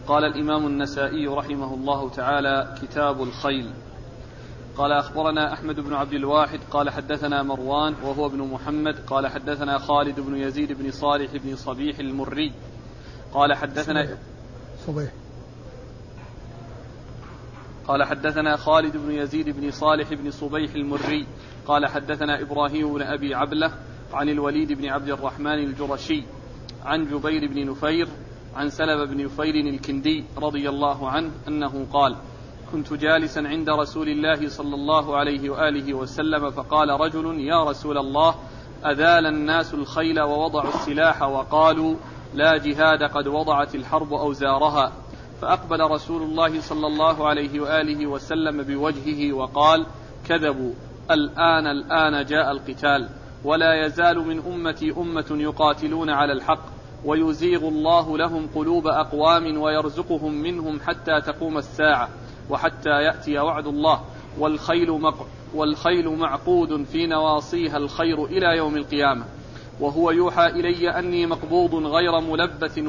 قال الإمام النسائي رحمه الله تعالى: كتاب الخيل. قال أخبرنا أحمد بن عبد الواحد قال حدثنا مروان وهو ابن محمد قال حدثنا خالد بن يزيد بن صالح بن صبيح المري قال حدثنا خالد بن يزيد بن صالح بن صبيح المري قال حدثنا إبراهيم بن أبي عبلة عن الوليد بن عبد الرحمن الجرشي عن جبير بن نفير عن سلمة بن نفير الكندي رضي الله عنه أنه قال: كنت جالسا عند رسول الله صلى الله عليه وآله وسلم فقال رجل: يا رسول الله، أذال الناس الخيل ووضعوا السلاح وقالوا لا جهاد قد وضعت الحرب أوزارها. فأقبل رسول الله صلى الله عليه وآله وسلم بوجهه وقال: كذبوا، الآن جاء القتال، ولا يزال من أمتي أمة يقاتلون على الحق، ويزيغ الله لهم قلوب أقوام ويرزقهم منهم حتى تقوم الساعة وحتى يأتي وعد الله، والخيل معقود في نواصيها الخير إلى يوم القيامة، وهو يوحى إلي أني مقبوض غير ملبث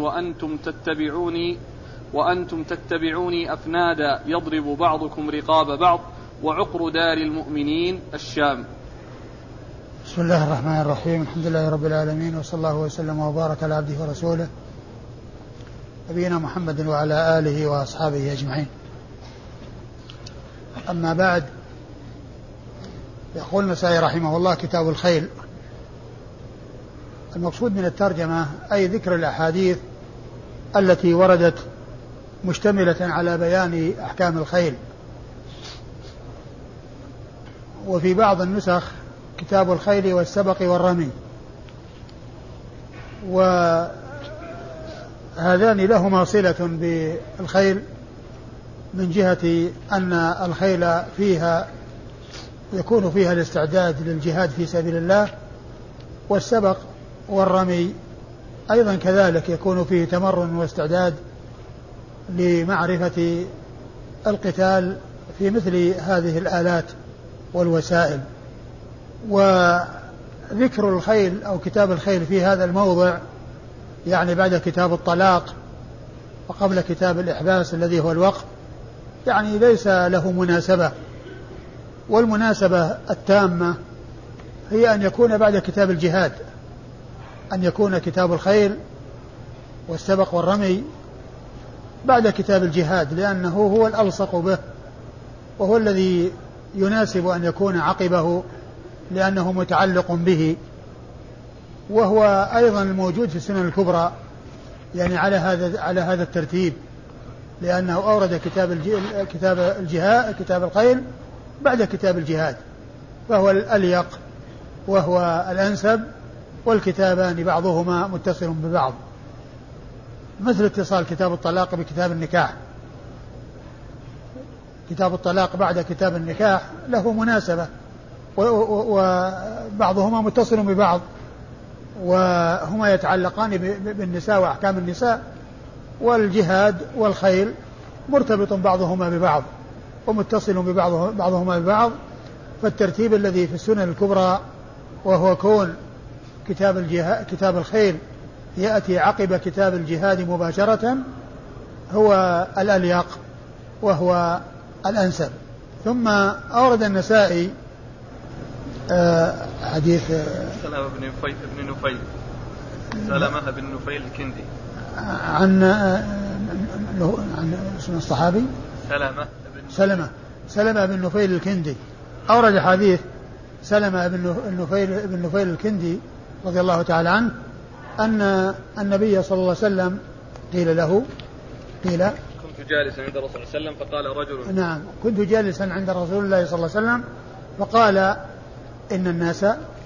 وأنتم تتبعوني أفنادا يضرب بعضكم رقاب بعض، وعقر دار المؤمنين الشام. بسم الله الرحمن الرحيم. الحمد لله رب العالمين، وصلى الله وسلم وبارك على عبده ورسوله نبينا محمد وعلى آله وأصحابه أجمعين. أما بعد، يقول النسائي رحمه الله: كتاب الخيل. المقصود من الترجمة أي ذكر الأحاديث التي وردت مشتملة على بيان أحكام الخيل. وفي بعض النسخ كتاب الخيل والسبق والرمي، وهذان لهما صلة بالخيل من جهة أن الخيل فيها يكون فيها الاستعداد للجهاد في سبيل الله، والسبق والرمي أيضا كذلك يكون فيه تمرن واستعداد لمعرفة القتال في مثل هذه الآلات والوسائل. وذكر الخيل أو كتاب الخيل في هذا الموضع يعني بعد كتاب الطلاق وقبل كتاب الإحباس الذي هو الوقف، يعني ليس له مناسبة. والمناسبة التامة هي أن يكون بعد كتاب الجهاد، أن يكون كتاب الخيل والسبق والرمي بعد كتاب الجهاد، لأنه هو الألصق به وهو الذي يناسب أن يكون عقبه، لأنه متعلق به، وهو أيضا الموجود في السنن الكبرى يعني على هذا الترتيب، لأنه أورد كتاب الخيل بعد كتاب الجهاد، فهو الأليق وهو الأنسب، والكتابان بعضهما متصل ببعض، مثل اتصال كتاب الطلاق بكتاب النكاح. كتاب الطلاق بعد كتاب النكاح له مناسبة، وبعضهما متصل ببعض، وهما يتعلقان بالنساء وأحكام النساء، والجهاد والخيل مرتبط بعضهما ببعض ومتصل بعضهما ببعض. فالترتيب الذي في السنن الكبرى وهو كون كتاب الخيل يأتي عقب كتاب الجهاد مباشرة هو الأليق وهو الأنسب. ثم أورد النسائي حديث سلمة بن نفيل الكندي عن اسم الصحابي سلمة بن نفيل الكندي. أورد حديث سلمة بن نفيل الكندي رضي الله تعالى عنه أن النبي صلى الله عليه وسلم قيل كنت جالسا عند الرسول صلى الله عليه وسلم فقال رجل. نعم، كنت جالسا عند رسول الله صلى الله عليه وسلم فقال إن الناس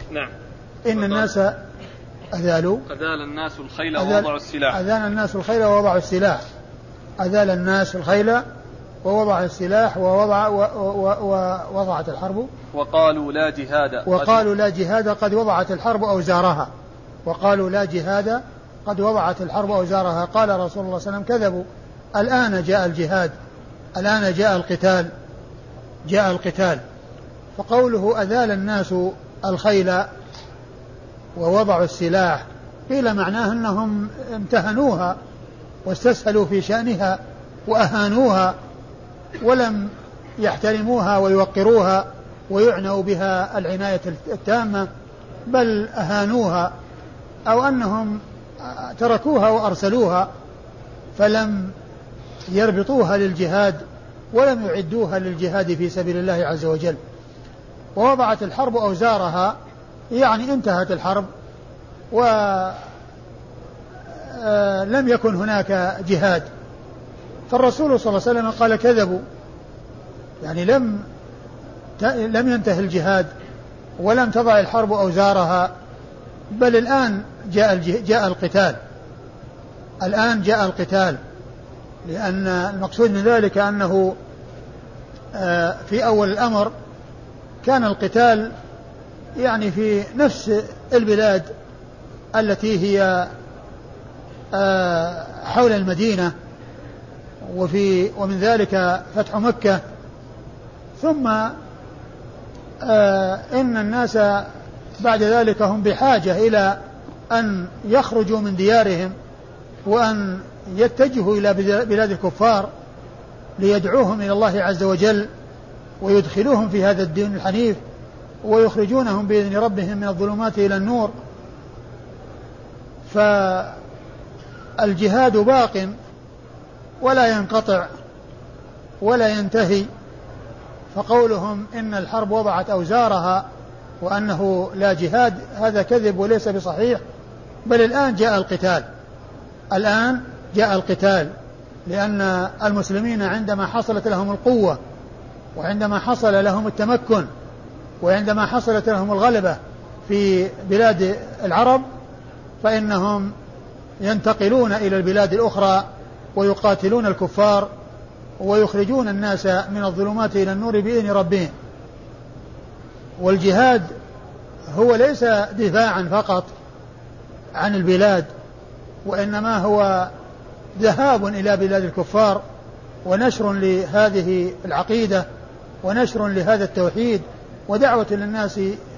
أذال الناس الخيل ووضعوا السلاح. أذال الناس الخيل ووضعوا السلاح. أذال الناس الخيل ووضع السلاح ووضعت الحرب. وقالوا لا جهاد قد وضعت الحرب أوزارها. وقالوا لا جهاد قد وضعت الحرب أوزارها. قال رسول الله صلى الله عليه وسلم: كذبوا، الآن جاء الجهاد، الآن جاء القتال. فقوله أذال الناس الخيل ووضعوا السلاح قيل معناه أنهم امتهنوها واستسهلوا في شأنها وأهانوها ولم يحترموها ويوقروها ويعنوا بها العناية التامة، بل أهانوها أو أنهم تركوها وأرسلوها فلم يربطوها للجهاد ولم يعدوها للجهاد في سبيل الله عز وجل. ووضعت الحرب أوزارها، يعني انتهت الحرب ولم يكن هناك جهاد. فالرسول صلى الله عليه وسلم قال كذبوا، يعني لم ينتهي الجهاد ولم تضع الحرب أوزارها، بل الآن جاء القتال. الآن جاء القتال، لأن المقصود من ذلك أنه في أول الأمر كان القتال يعني في نفس البلاد التي هي حول المدينة، ومن ذلك فتح مكة. ثم إن الناس بعد ذلك هم بحاجة إلى أن يخرجوا من ديارهم وأن يتجهوا إلى بلاد الكفار ليدعوهم إلى الله عز وجل ويدخلوهم في هذا الدين الحنيف ويخرجونهم بإذن ربهم من الظلمات إلى النور. فالجهاد باق ولا ينقطع ولا ينتهي. فقولهم إن الحرب وضعت أوزارها وأنه لا جهاد هذا كذب وليس بصحيح، بل الآن جاء القتال. الآن جاء القتال، لأن المسلمين عندما حصلت لهم القوة وعندما حصل لهم التمكن وعندما حصلت لهم الغلبة في بلاد العرب فإنهم ينتقلون إلى البلاد الأخرى ويقاتلون الكفار ويخرجون الناس من الظلمات إلى النور بإذن ربهم. والجهاد هو ليس دفاعا فقط عن البلاد، وإنما هو ذهاب إلى بلاد الكفار ونشر لهذه العقيدة ونشر لهذا التوحيد ودعوة للناس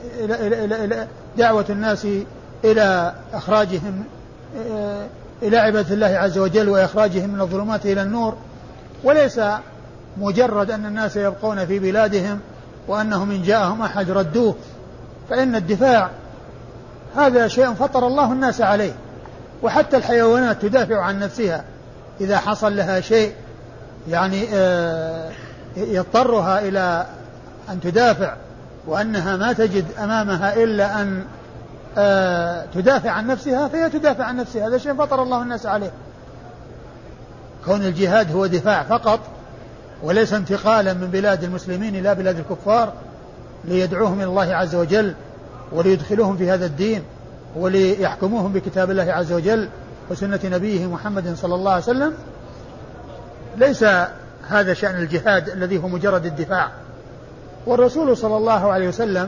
دعوة الناس إلى إخراجهم إلى عبادة الله عز وجل وإخراجهم من الظلمات إلى النور، وليس مجرد أن الناس يبقون في بلادهم وأنهم إن جاءهم أحد ردوه. فإن الدفاع هذا شيء فطر الله الناس عليه، وحتى الحيوانات تدافع عن نفسها إذا حصل لها شيء يعني يضطرها إلى أن تدافع وأنها ما تجد أمامها إلا أن تدافع عن نفسها فهي تدافع عن نفسها. هذا شيء فطر الله الناس عليه. كون الجهاد هو دفاع فقط وليس انتقالا من بلاد المسلمين إلى بلاد الكفار ليدعوهم إلى الله عز وجل وليدخلوهم في هذا الدين وليحكموهم بكتاب الله عز وجل وسنة نبيه محمد صلى الله عليه وسلم، ليس هذا شأن الجهاد الذي هو مجرد الدفاع. والرسول صلى الله عليه وسلم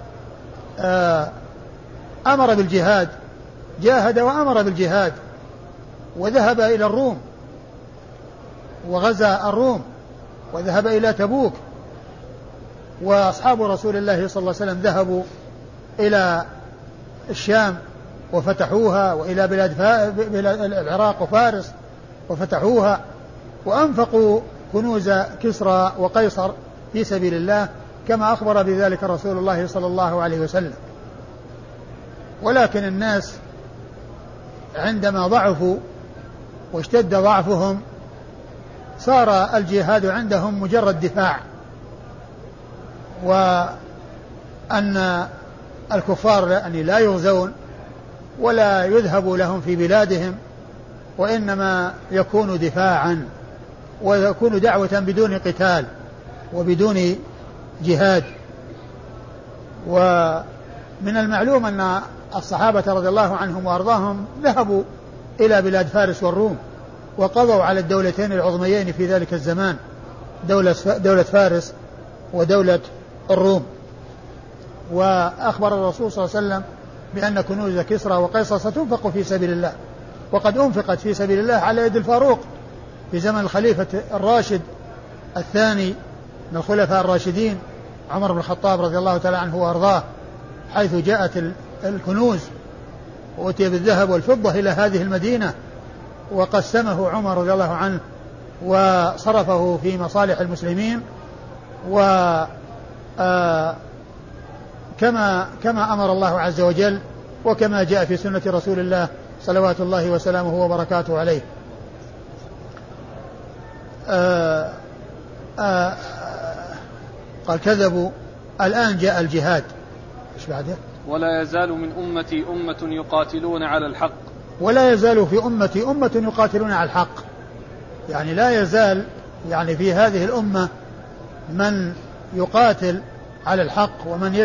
أمر بالجهاد، جاهد وأمر بالجهاد، وذهب إلى الروم وغزا الروم وذهب إلى تبوك. وأصحاب رسول الله صلى الله عليه وسلم ذهبوا إلى الشام وفتحوها، وإلى بلاد العراق وفارس وفتحوها، وأنفقوا كنوز كسرى وقيصر في سبيل الله كما أخبر بذلك رسول الله صلى الله عليه وسلم. ولكن الناس عندما ضعفوا واشتد ضعفهم صار الجهاد عندهم مجرد دفاع، وأن الكفار يعني لا يغزون ولا يذهب لهم في بلادهم، وإنما يكون دفاعا ويكون دعوة بدون قتال وبدون جهاد. ومن المعلوم أن الصحابة رضي الله عنهم وأرضاهم ذهبوا إلى بلاد فارس والروم وقضوا على الدولتين العظميين في ذلك الزمان، دولة فارس ودولة الروم. وأخبر الرسول صلى الله عليه وسلم بأن كنوز كسرى وقيصر ستنفق في سبيل الله، وقد أنفقت في سبيل الله على يد الفاروق في زمن الخليفة الراشد الثاني من الخلفاء الراشدين عمر بن الخطاب رضي الله تعالى عنه وأرضاه، حيث جاءت الكنوز وأتي بالذهب والفضة إلى هذه المدينة وقسمه عمر رضي الله عنه وصرفه في مصالح المسلمين، كما أمر الله عز وجل وكما جاء في سنة رسول الله صلوات الله وسلامه وبركاته عليه. قال كذبوا. الآن جاء الجهاد. إيش بعده؟ ولا يزال من أمتي أمة يقاتلون على الحق. ولا يزال في أمتي أمة يقاتلون على الحق، يعني لا يزال يعني في هذه الأمة من يقاتل على الحق، ومن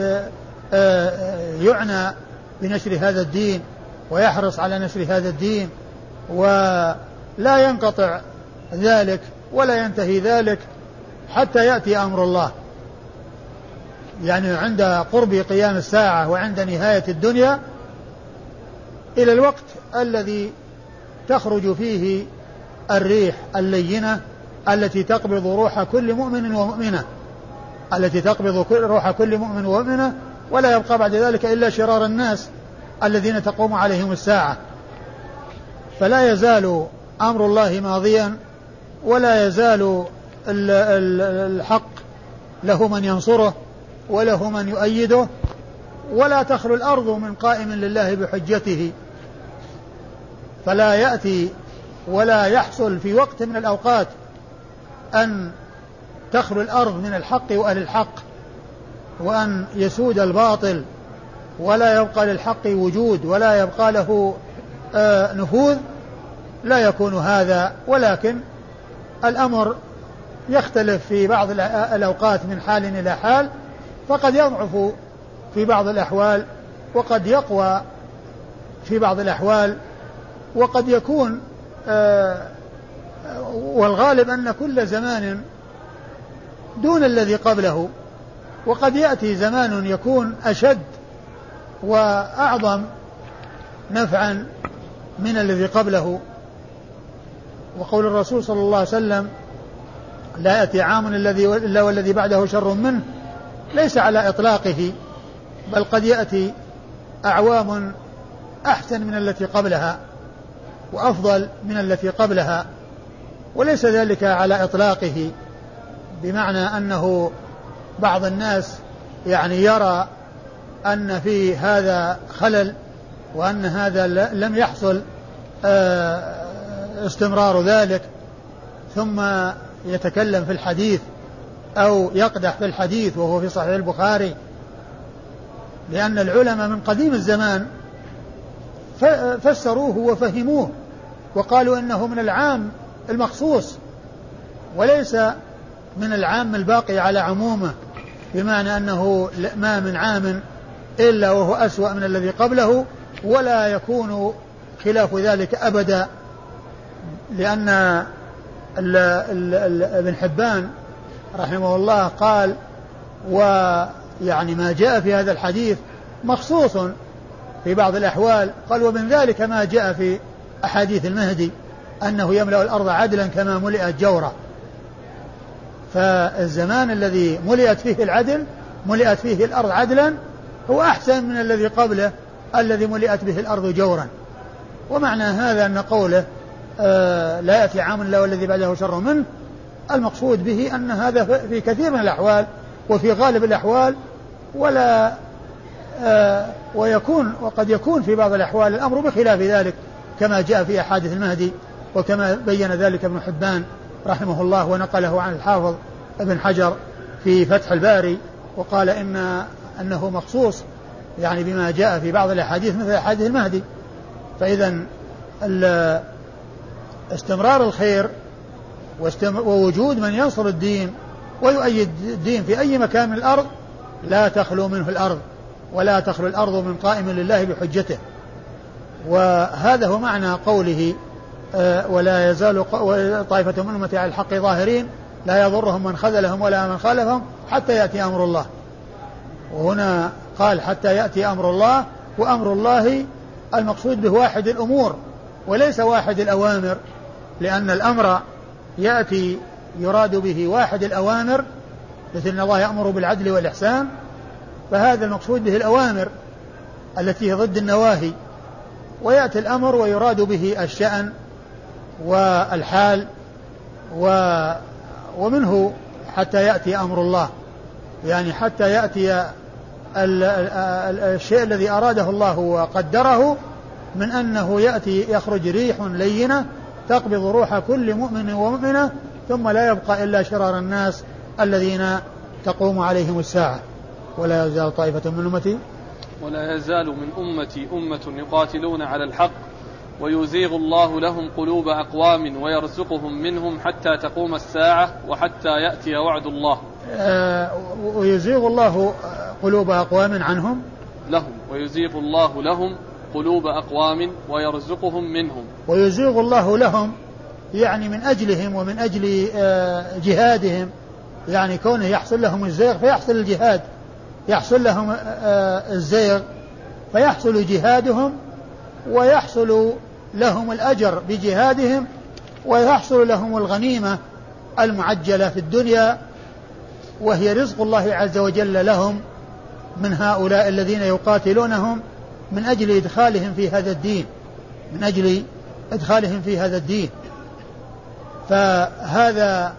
يعنى بنشر هذا الدين ويحرص على نشر هذا الدين، ولا ينقطع ذلك ولا ينتهي ذلك حتى يأتي أمر الله. يعني عند قرب قيام الساعة وعند نهاية الدنيا إلى الوقت الذي تخرج فيه الريح اللينة التي تقبض روح كل مؤمن ومؤمنة، التي تقبض روح كل مؤمن ومؤمنة، ولا يبقى بعد ذلك إلا شرار الناس الذين تقوم عليهم الساعة. فلا يزال أمر الله ماضيا، ولا يزال الحق له من ينصره وله من يؤيده، ولا تخلو الأرض من قائم لله بحجته. فلا يأتي ولا يحصل في وقت من الأوقات أن تخلو الأرض من الحق وأهل الحق، وأن يسود الباطل ولا يبقى للحق وجود ولا يبقى له نفوذ. لا يكون هذا، ولكن الأمر يختلف في بعض الأوقات من حال إلى حال، فقد يضعف في بعض الأحوال وقد يقوى في بعض الأحوال، وقد يكون والغالب أن كل زمان دون الذي قبله، وقد يأتي زمان يكون أشد وأعظم نفعا من الذي قبله. وقول الرسول صلى الله عليه وسلم لا يأتي عام إلا والذي بعده شر منه ليس على إطلاقه، بل قد يأتي أعوام أحسن من التي قبلها وأفضل من التي قبلها، وليس ذلك على إطلاقه، بمعنى أنه بعض الناس يعني يرى أن في هذا خلل وأن هذا لم يحصل استمرار ذلك، ثم يتكلم في الحديث أو يقدح في الحديث وهو في صحيح البخاري، لأن العلماء من قديم الزمان فسروه وفهموه وقالوا إنه من العام المخصوص وليس من العام الباقي على عمومه، بمعنى أنه ما من عام إلا وهو أسوأ من الذي قبله، ولا يكون خلاف ذلك أبدا. لأن ابن حبان رحمه الله قال ويعني ما جاء في هذا الحديث مخصوص في بعض الأحوال، قال ومن ذلك ما جاء في أحاديث المهدي أنه يملأ الأرض عدلا كما ملئت جورا. فالزمان الذي ملئت فيه العدل ملئت فيه الأرض عدلا هو أحسن من الذي قبله الذي ملئت به الأرض جورا. ومعنى هذا أن قوله لا يأتي عام إلا والذي بعده شر منه، المقصود به أن هذا في كثير من الأحوال وفي غالب الأحوال، ولا وقد يكون في بعض الأحوال الأمر بخلاف ذلك كما جاء في أحاديث المهدي، وكما بين ذلك ابن حبان رحمه الله ونقله عن الحافظ ابن حجر في فتح الباري، وقال أنه مخصوص يعني بما جاء في بعض الأحاديث مثل أحاديث المهدي. فإذا استمرار الخير ووجود من ينصر الدين ويؤيد الدين في أي مكان من الأرض لا تخلو منه الأرض، ولا تخلو الأرض من قائم لله بحجته. وهذا هو معنى قوله ولا يزال طائفة من أمتي على الحق ظاهرين لا يضرهم من خذلهم ولا من خالفهم حتى يأتي أمر الله. وهنا قال حتى يأتي أمر الله، وأمر الله المقصود به واحد الأمور وليس واحد الأوامر، لأن الأمر يأتي يراد به واحد الأوامر، مثل أن الله يأمر بالعدل والإحسان، فهذا المقصود به الأوامر التي هي ضد النواهي، ويأتي الأمر ويراد به الشأن والحال ومنه حتى يأتي أمر الله، يعني حتى يأتي الشيء الذي أراده الله وقدره، من أنه يأتي يخرج ريح لينة تقبض روح كل مؤمن ومؤمنة ثم لا يبقى إلا شرار الناس الذين تقوم عليهم الساعة. ولا يزال طائفة من أمتي ولا يزال من أمتي أمة يقاتلون على الحق ويزيغ الله لهم قلوب أقوام ويرزقهم منهم حتى تقوم الساعة وحتى يأتي وعد الله. ويزيغ الله قلوب أقوام عنهم لهم ويزيغ الله لهم قلوب أقوام ويرزقهم منهم. ويزيغ الله لهم يعني من أجلهم ومن أجل جهادهم، يعني كونه يحصل لهم الزيغ فيحصل الجهاد، يحصل لهم الزيغ فيحصل جهادهم ويحصل لهم الأجر بجهادهم ويحصل لهم الغنيمة المعجلة في الدنيا، وهي رزق الله عز وجل لهم من هؤلاء الذين يقاتلونهم من أجل إدخالهم في هذا الدين، من أجل إدخالهم في هذا الدين. فهذا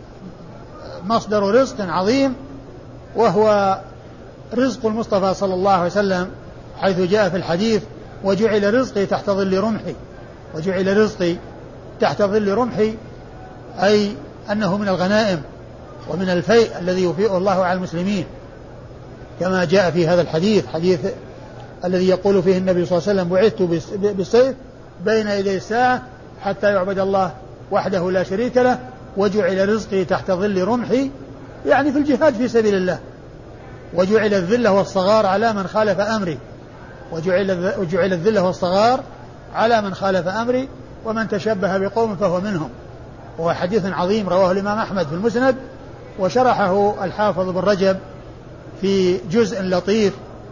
مصدر رزق عظيم، وهو رزق المصطفى صلى الله عليه وسلم، حيث جاء في الحديث: وجعل رزقي تحت ظل رمحي. وجعل رزقي تحت ظل رمحي، أي أنه من الغنائم ومن الفيء الذي يفيء الله على المسلمين، كما جاء في هذا الحديث، حديث الذي يقول فيه النبي صلى الله عليه وسلم: بعثت بالسيف بين يدي الساعة حتى يعبد الله وحده لا شريك له، وجعل رزقي تحت ظل رمحي، يعني في الجهاد في سبيل الله. وجعل الذلة والصغار على من خالف أمري. وجعل الذلة والصغار على من خالف أمري، ومن تشبه بقوم فهو منهم. وهو حديث عظيم رواه الإمام أحمد في المسند، وشرحه الحافظ بن رجب في جزء لطيف،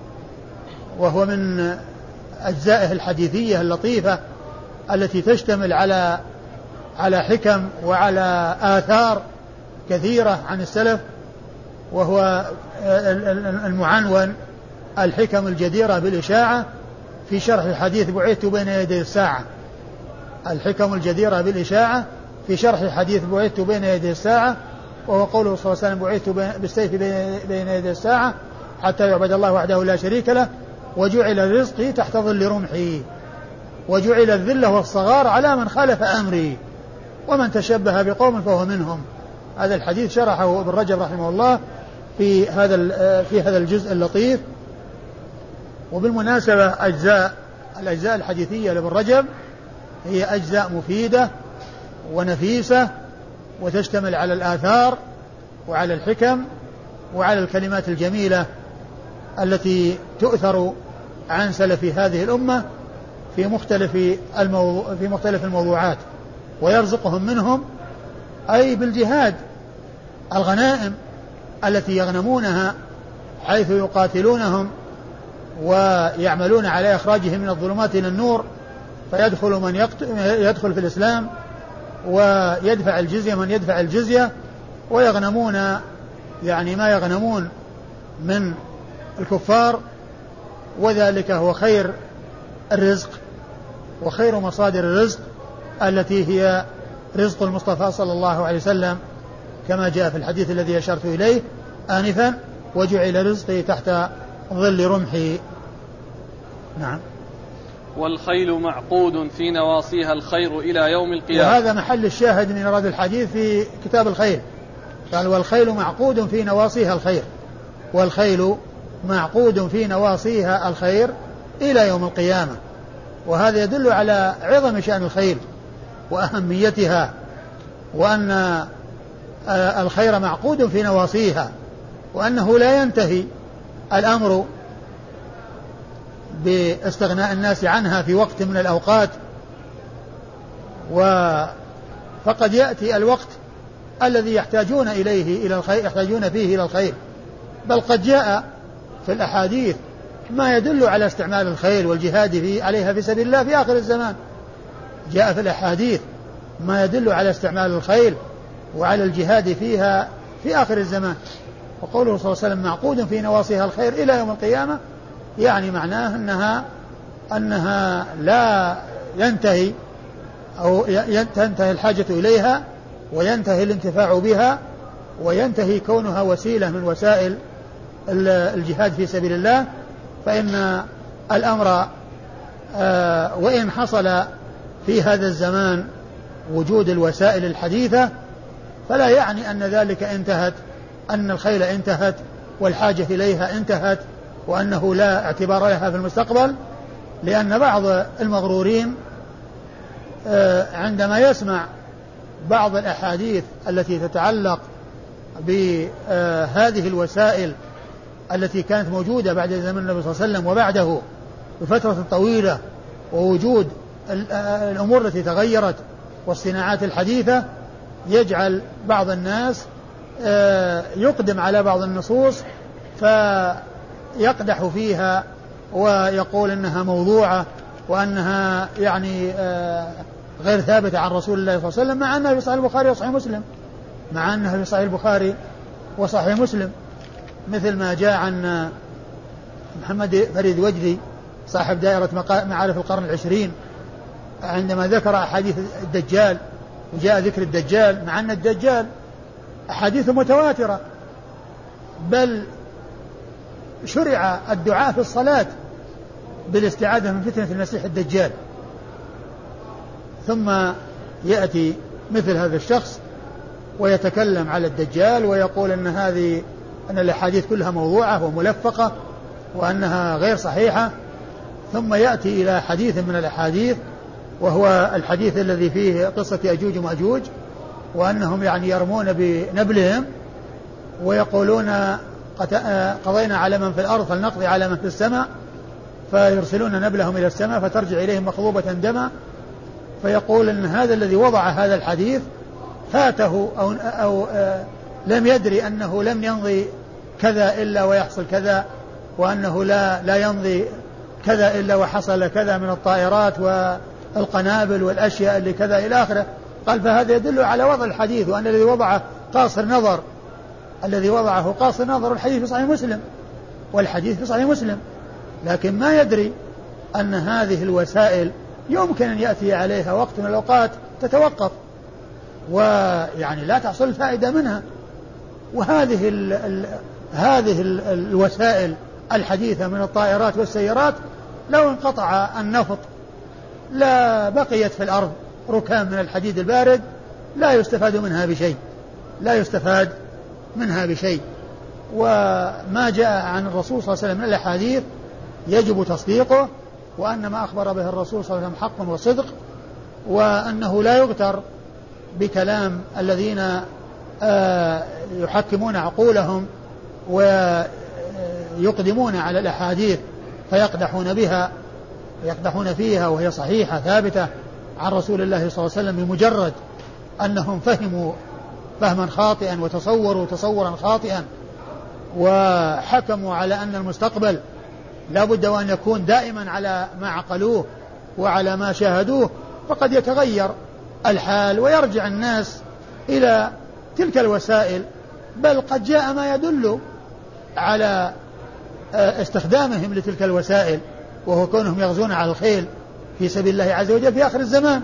وهو من أجزائه الحديثية اللطيفة التي تشتمل على حكم وعلى آثار كثيرة عن السلف، وهو المعنون: الحكم الجديرة بالإشاعة في شرح حديث بعثت بين يدي الساعة. الحكم الجديرة بالإشاعة في شرح حديث بعثت بين يدي الساعة، وهو قوله صلى الله عليه وسلم: بعثت بالسيف بين يدي الساعة حتى يعبد الله وحده لا شريك له، وجعل رزقي تحت ظل رمحي، وجعل الذلة والصغار على من خالف أمري، ومن تشبه بقوم فهو منهم. هذا الحديث شرحه ابن رجب رحمه الله في هذا الجزء اللطيف. وبالمناسبة الأجزاء الحديثية لابن رجب هي أجزاء مفيدة ونفيسة، وتشتمل على الآثار وعلى الحكم وعلى الكلمات الجميلة التي تؤثر عن سلف هذه الأمة في مختلف الموضوعات، ويرزقهم منهم أي بالجهاد الغنائم التي يغنمونها، حيث يقاتلونهم ويعملون على إخراجهم من الظلمات إلى النور، فيدخل من يدخل في الإسلام، ويدفع الجزية من يدفع الجزية، ويغنمون يعني ما يغنمون من الكفار، وذلك هو خير الرزق وخير مصادر الرزق التي هي رزق المصطفى صلى الله عليه وسلم، كما جاء في الحديث الذي أشرت إليه آنفا: وجعل رزقي تحت ظل رمحي. نعم. والخيل معقود في نواصيها الخير إلى يوم القيامة. وهذا محل الشاهد من إراد الحديث في كتاب الخيل. قال: والخيل معقود في نواصيها الخير. والخيل معقود في نواصيها الخير إلى يوم القيامة. وهذا يدل على عظم شأن الخيل وأهميتها، وأن الخير معقود في نواصيها، وأنه لا ينتهي الأمر باستغناء الناس عنها في وقت من الأوقات، فقد يأتي الوقت الذي يحتاجون إليه إلى الخير، يحتاجون فيه إلى الخير. بل قد جاء في الأحاديث ما يدل على استعمال الخيل والجهاد عليها في سبيل الله في آخر الزمان. جاء في الأحاديث ما يدل على استعمال الخيل وعلى الجهاد فيها في آخر الزمان. وقوله صلى الله عليه وسلم: معقود في نواصيها الخير إلى يوم القيامة، يعني معناه أنها لا ينتهي أو تنتهي الحاجة إليها وينتهي الانتفاع بها وينتهي كونها وسيلة من وسائل الجهاد في سبيل الله، فإن الأمر وإن حصل في هذا الزمان وجود الوسائل الحديثة فلا يعني أن ذلك انتهت، أن الخيل انتهت والحاجة إليها انتهت وأنه لا اعتبار لها في المستقبل، لأن بعض المغرورين عندما يسمع بعض الأحاديث التي تتعلق بهذه الوسائل التي كانت موجودة بعد زمن النبي صلى الله عليه وسلم وبعده بفترة طويلة، ووجود الأمور التي تغيرت والصناعات الحديثة، يجعل بعض الناس يقدم على بعض النصوص فيقدح فيها ويقول إنها موضوعة وأنها يعني غير ثابتة عن رسول الله صلى الله عليه وسلم، مع أنها في صحيح البخاري وصحيح مسلم، مع أنها في صحيح البخاري وصحيح مسلم، مثل ما جاء عن محمد فريد وجدي صاحب دائرة معارف القرن العشرين عندما ذكر أحاديث الدجال، وجاء ذكر الدجال مع أن الدجال أحاديث متواترة، بل شرع الدعاء في الصلاة بالاستعاذة من فتنة المسيح الدجال. ثم يأتي مثل هذا الشخص ويتكلم على الدجال ويقول أن الأحاديث كلها موضوعة وملفقة وأنها غير صحيحة، ثم يأتي إلى حديث من الأحاديث وهو الحديث الذي فيه قصة يأجوج ومأجوج، وأنهم يعني يرمون بنبلهم ويقولون قضينا على من في الأرض فلنقضي على من في السماء، فيرسلون نبلهم إلى السماء فترجع إليهم مخضوبة دما، فيقول أن هذا الذي وضع هذا الحديث فاته أو لم يدري أنه لم يمضي كذا إلا ويحصل كذا، وأنه لا يمضي كذا إلا وحصل كذا من الطائرات والقنابل والأشياء اللي كذا إلى آخره. قال فهذا يدل على وضع الحديث، وأن الذي وضعه قاصر نظر، الذي وضعه قاصر نظر، الحديث في صحيح مسلم والحديث في صحيح مسلم، لكن ما يدري أن هذه الوسائل يمكن أن يأتي عليها وقت من الأوقات تتوقف ويعني لا تحصل الفائدة منها. وهذه هذه الوسائل الحديثة من الطائرات والسيارات لو انقطع النفط لا بقيت في الأرض ركام من الحديد البارد لا يستفاد منها بشيء. وما جاء عن الرسول صلى الله عليه وسلم من الأحاديث يجب تصديقه، وأن ما أخبر به الرسول صلى الله عليه وسلم حق وصدق، وأنه لا يغتر بكلام الذين يحكمون عقولهم ويقدمون على الأحاديث فيقدحون فيها وهي صحيحة ثابتة عن رسول الله صلى الله عليه وسلم، بمجرد أنهم فهموا فهما خاطئا وتصوروا تصورا خاطئا وحكموا على أن المستقبل لا بد وأن يكون دائما على ما عقلوه وعلى ما شاهدوه، فقد يتغير الحال ويرجع الناس إلى تلك الوسائل، بل قد جاء ما يدل على استخدامهم لتلك الوسائل، وهو كونهم يغزون على الخيل في سبيل الله عز وجل في آخر الزمان.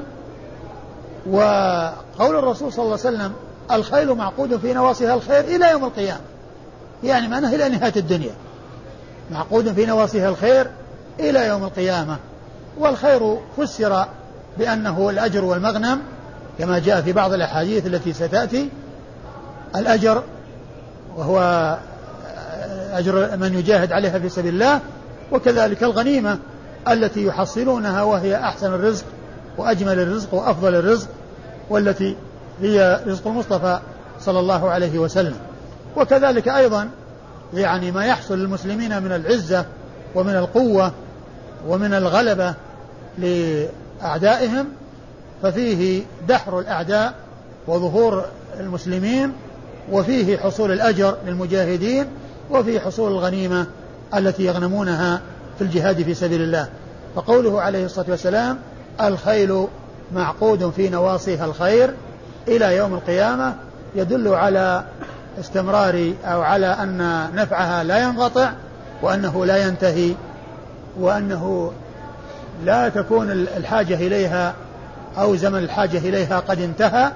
وقول الرسول صلى الله عليه وسلم الخيل معقود في نواصيها الخير إلى يوم القيامة، يعني معناه إلى نهاية الدنيا، معقود في نواصيها الخير إلى يوم القيامة. والخير فسر بأنه الأجر والمغنم كما جاء في بعض الأحاديث التي ستأتي، الأجر وهو أجر من يجاهد عليها في سبيل الله، وكذلك الغنيمة التي يحصلونها وهي أحسن الرزق وأجمل الرزق وأفضل الرزق، والتي هي رزق المصطفى صلى الله عليه وسلم. وكذلك أيضا يعني ما يحصل للمسلمين من العزة ومن القوة ومن الغلبة لأعدائهم، ففيه دحر الأعداء وظهور المسلمين، وفيه حصول الأجر للمجاهدين، وفيه حصول الغنيمة التي يغنمونها في الجهاد في سبيل الله. فقوله عليه الصلاة والسلام الخيل معقود في نواصيها الخير إلى يوم القيامة يدل على استمرار أو على أن نفعها لا ينقطع، وأنه لا ينتهي، وأنه لا تكون الحاجة إليها أو زمن الحاجة إليها قد انتهى،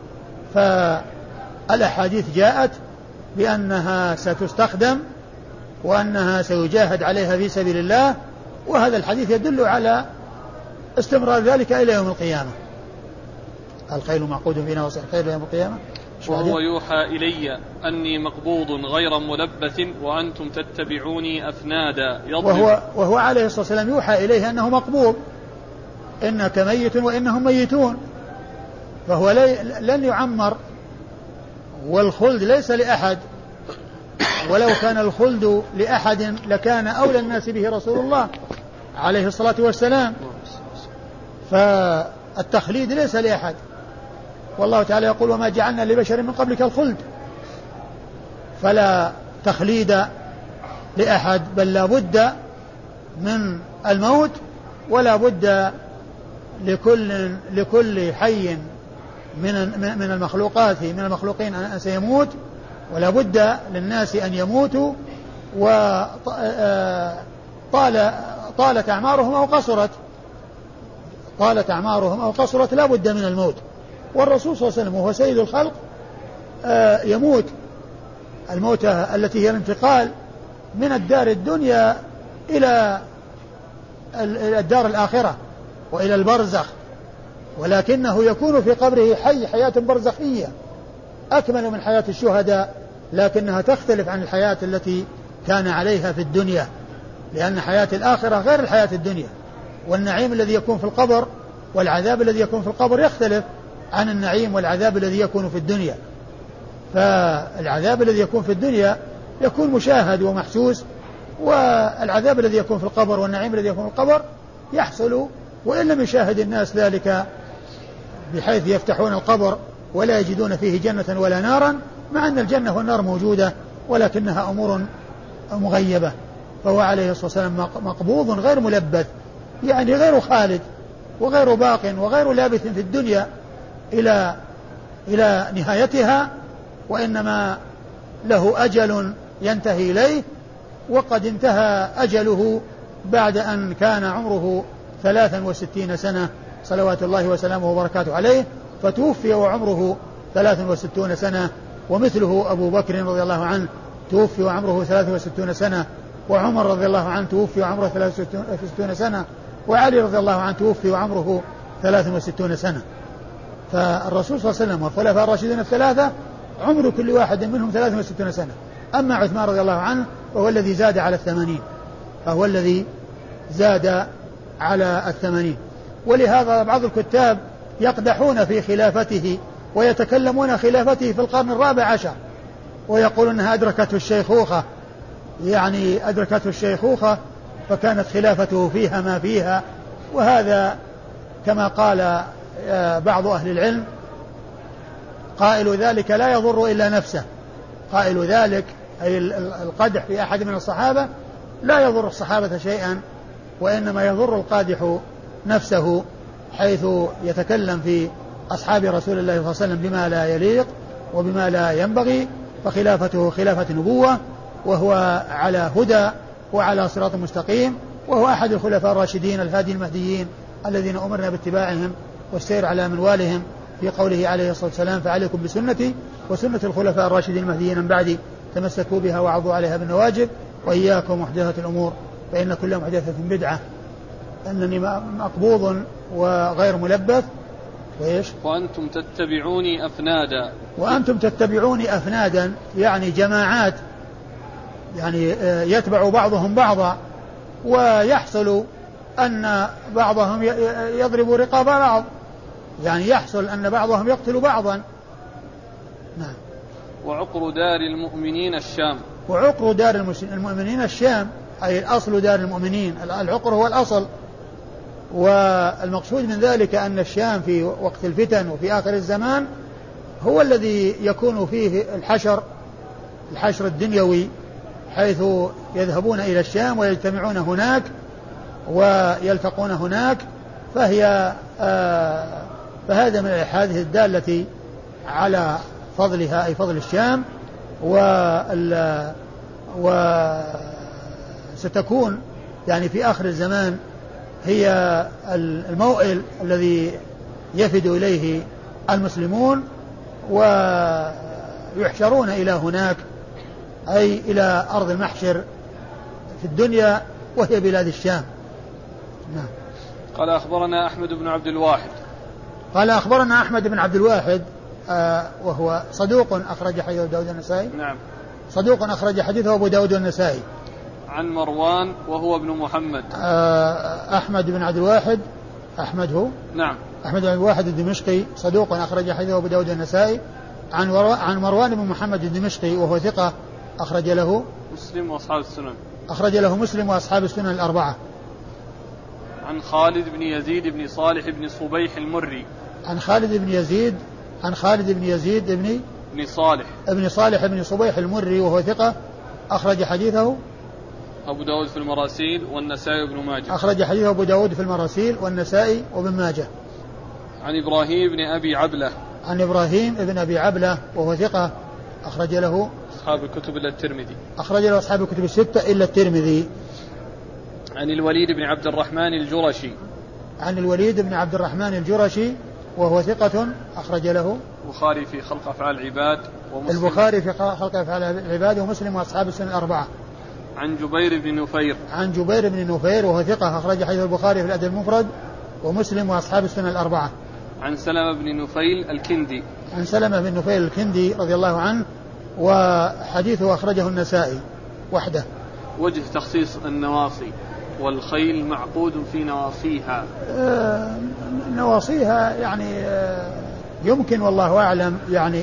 فالأحاديث جاءت بأنها ستستخدم وأنها سيجاهد عليها في سبيل الله، وهذا الحديث يدل على استمرار ذلك إلى يوم القيامة. الخيل معقود في نواصي الخيل يوم القيامة. وهو يوحى إلي أني مقبوض غير ملبث وأنتم تتبعوني أفنادا. وهو عليه الصلاة والسلام يوحى إليه أنه مقبوض، إنك ميت وإنهم ميتون، فهو لن يعمر، والخلد ليس لأحد، ولو كان الخلد لأحد لكان أولى الناس به رسول الله عليه الصلاة والسلام، فالتخليد ليس لأحد. والله تعالى يقول وما جعلنا لبشر من قبلك الخلد، فلا تخليد لأحد، بل لا بد من الموت، ولا بد لكل حي من المخلوقين أن سيموت، ولا بد للناس أن يموتوا، طالت أعمارهم أو قصرت لا بد من الموت. والرسول صلى الله عليه وسلم وهو سيد الخلق يموت الموتة التي هي الانتقال من الدار الدنيا إلى الدار الآخرة وإلى البرزخ، ولكنه يكون في قبره حياة برزخية أكمل من حياة الشهداء، لكنها تختلف عن الحياة التي كان عليها في الدنيا، لأن حياة الآخرة غير الحياة الدنيا، والنعيم الذي يكون في القبر والعذاب الذي يكون في القبر يختلف عن النعيم والعذاب الذي يكون في الدنيا. فالعذاب الذي يكون في الدنيا يكون مشاهد ومحسوس، والعذاب الذي يكون في القبر والنعيم الذي يكون في القبر يحصل وإن لم يشاهد الناس ذلك، بحيث يفتحون القبر ولا يجدون فيه جنة ولا نارا، مع أن الجنة والنار موجودة ولكنها أمور مغيبة. فهو عليه الصلاة والسلام مقبوض غير ملبث، يعني غير خالد وغير باق وغير لابث في الدنيا إلى نهايتها، وإنما له أجل ينتهي إليه، وقد انتهى أجله بعد أن كان عمره 63 سنة صلوات الله وسلامه وبركاته عليه، فتوفي وعمره 63 سنة، ومثله أبو بكر رضي الله عنه توفي وعمره 63 سنة، وعمر رضي الله عنه توفي وعمره 63 سنة، وعلي رضي الله عنه توفي وعمره 63 سنة. فالرسول صلى الله عليه وسلم والخلفاء الراشدين الثلاثة عمر كل واحد منهم 63 سنة. أما عثمان رضي الله عنه فهو الذي زاد على 80. ولهذا بعض الكتاب يقدحون في خلافته ويتكلمون خلافته في القرن الرابع عشر، ويقولون أنها أدركته الشيخوخة، يعني أدركته الشيخوخة فكانت خلافته فيها ما فيها. وهذا كما قال بعض أهل العلم قائل ذلك لا يضر إلا نفسه، قائل ذلك أي القدح في أحد من الصحابة لا يضر الصحابة شيئا، وإنما يضر القادح نفسه، حيث يتكلم في أصحاب رسول الله صلى الله عليه وسلم بما لا يليق وبما لا ينبغي، فخلافته خلافة نبوة، وهو على هدى وعلى صراط مستقيم، وهو أحد الخلفاء الراشدين الهادي المهديين الذين أمرنا باتباعهم والسير على منوالهم، في قوله عليه الصلاة والسلام فعليكم بسنتي وسنة الخلفاء الراشدين المهديين من بعدي تمسكوا بها وعضوا عليها بالنواجذ، وإياكم محدثات الأمور فإن كل محدثة بدعة. أنني مقبوض وغير ملبث، وأنتم تتبعوني أفنادا، يعني جماعات، يعني يتبع بعضهم بعضا، ويحصل أن بعضهم يضرب رقاب بعض، يعني يحصل أن بعضهم يقتل بعضا. نعم. وعقر دار المؤمنين الشام. وعقر دار المؤمنين الشام أي الأصل دار المؤمنين، العقر هو الأصل. والمقصود من ذلك أن الشام في وقت الفتن وفي آخر الزمان هو الذي يكون فيه الحشر الدنيوي، حيث يذهبون إلى الشام ويجتمعون هناك ويلتقون هناك، فهذا من الأحاديث الدالة على فضلها أي فضل الشام. وستكون يعني في آخر الزمان هي الموئل الذي يفد إليه المسلمون ويحشرون إلى هناك، أي إلى أرض المحشر في الدنيا وهي بلاد الشام. نعم. قال أخبرنا أحمد بن عبد الواحد. قال أخبرنا أحمد بن عبد الواحد وهو صدوق أخرج حديثه داود النسائي. نعم. صدوق أخرج حديثه أبو داود النسائي. عن مروان وهو ابن محمد. أحمد بن عبد الواحد، أحمد هو. نعم. أحمد بن عبد الواحد الدمشقي صدوق أخرج حديثه أبو داود النسائي. عن مروان بن محمد الدمشقي وهو ثقة أخرج له مسلم وأصحاب السنن. أخرج له مسلم وأصحاب السنن الأربعة. عن خالد بن يزيد بن صالح بن صبيح المري. عن خالد بن يزيد بن صالح بن صبيح المري وهو ثقة أخرج حديثه أبو داود في المراسيل والنسائي وابن ماجه. أخرج حديثه أبو داود في المراسيل والنسائي وابن ماجه. عن إبراهيم بن أبي عبلة. عن إبراهيم بن أبي عبلة وهو ثقة أخرج له أصحاب الكتب إلا الترمذي. أخرج له أصحاب الكتب الستة إلا الترمذي. عن الوليد بن عبد الرحمن الجرشي. عن الوليد بن عبد الرحمن الجرشي وهو ثقة أخرج له البخاري في خلق أفعال العباد ومسلم. البخاري في خلق أفعال العباد ومسلم وأصحاب السنن الأربعة. عن جبير بن نفير. عن جبير بن نفير وهو ثقة أخرج حديث البخاري في الأدب المفرد ومسلم وأصحاب السنن الأربعة. عن سلمة بن نفيل الكندي. عن سلمة بن نفيل الكندي رضي الله عنه وحديثه أخرجه النسائي وحده. وجه تخصيص النواصي والخيل معقود في نواصيها. نواصيها يعني يمكن والله أعلم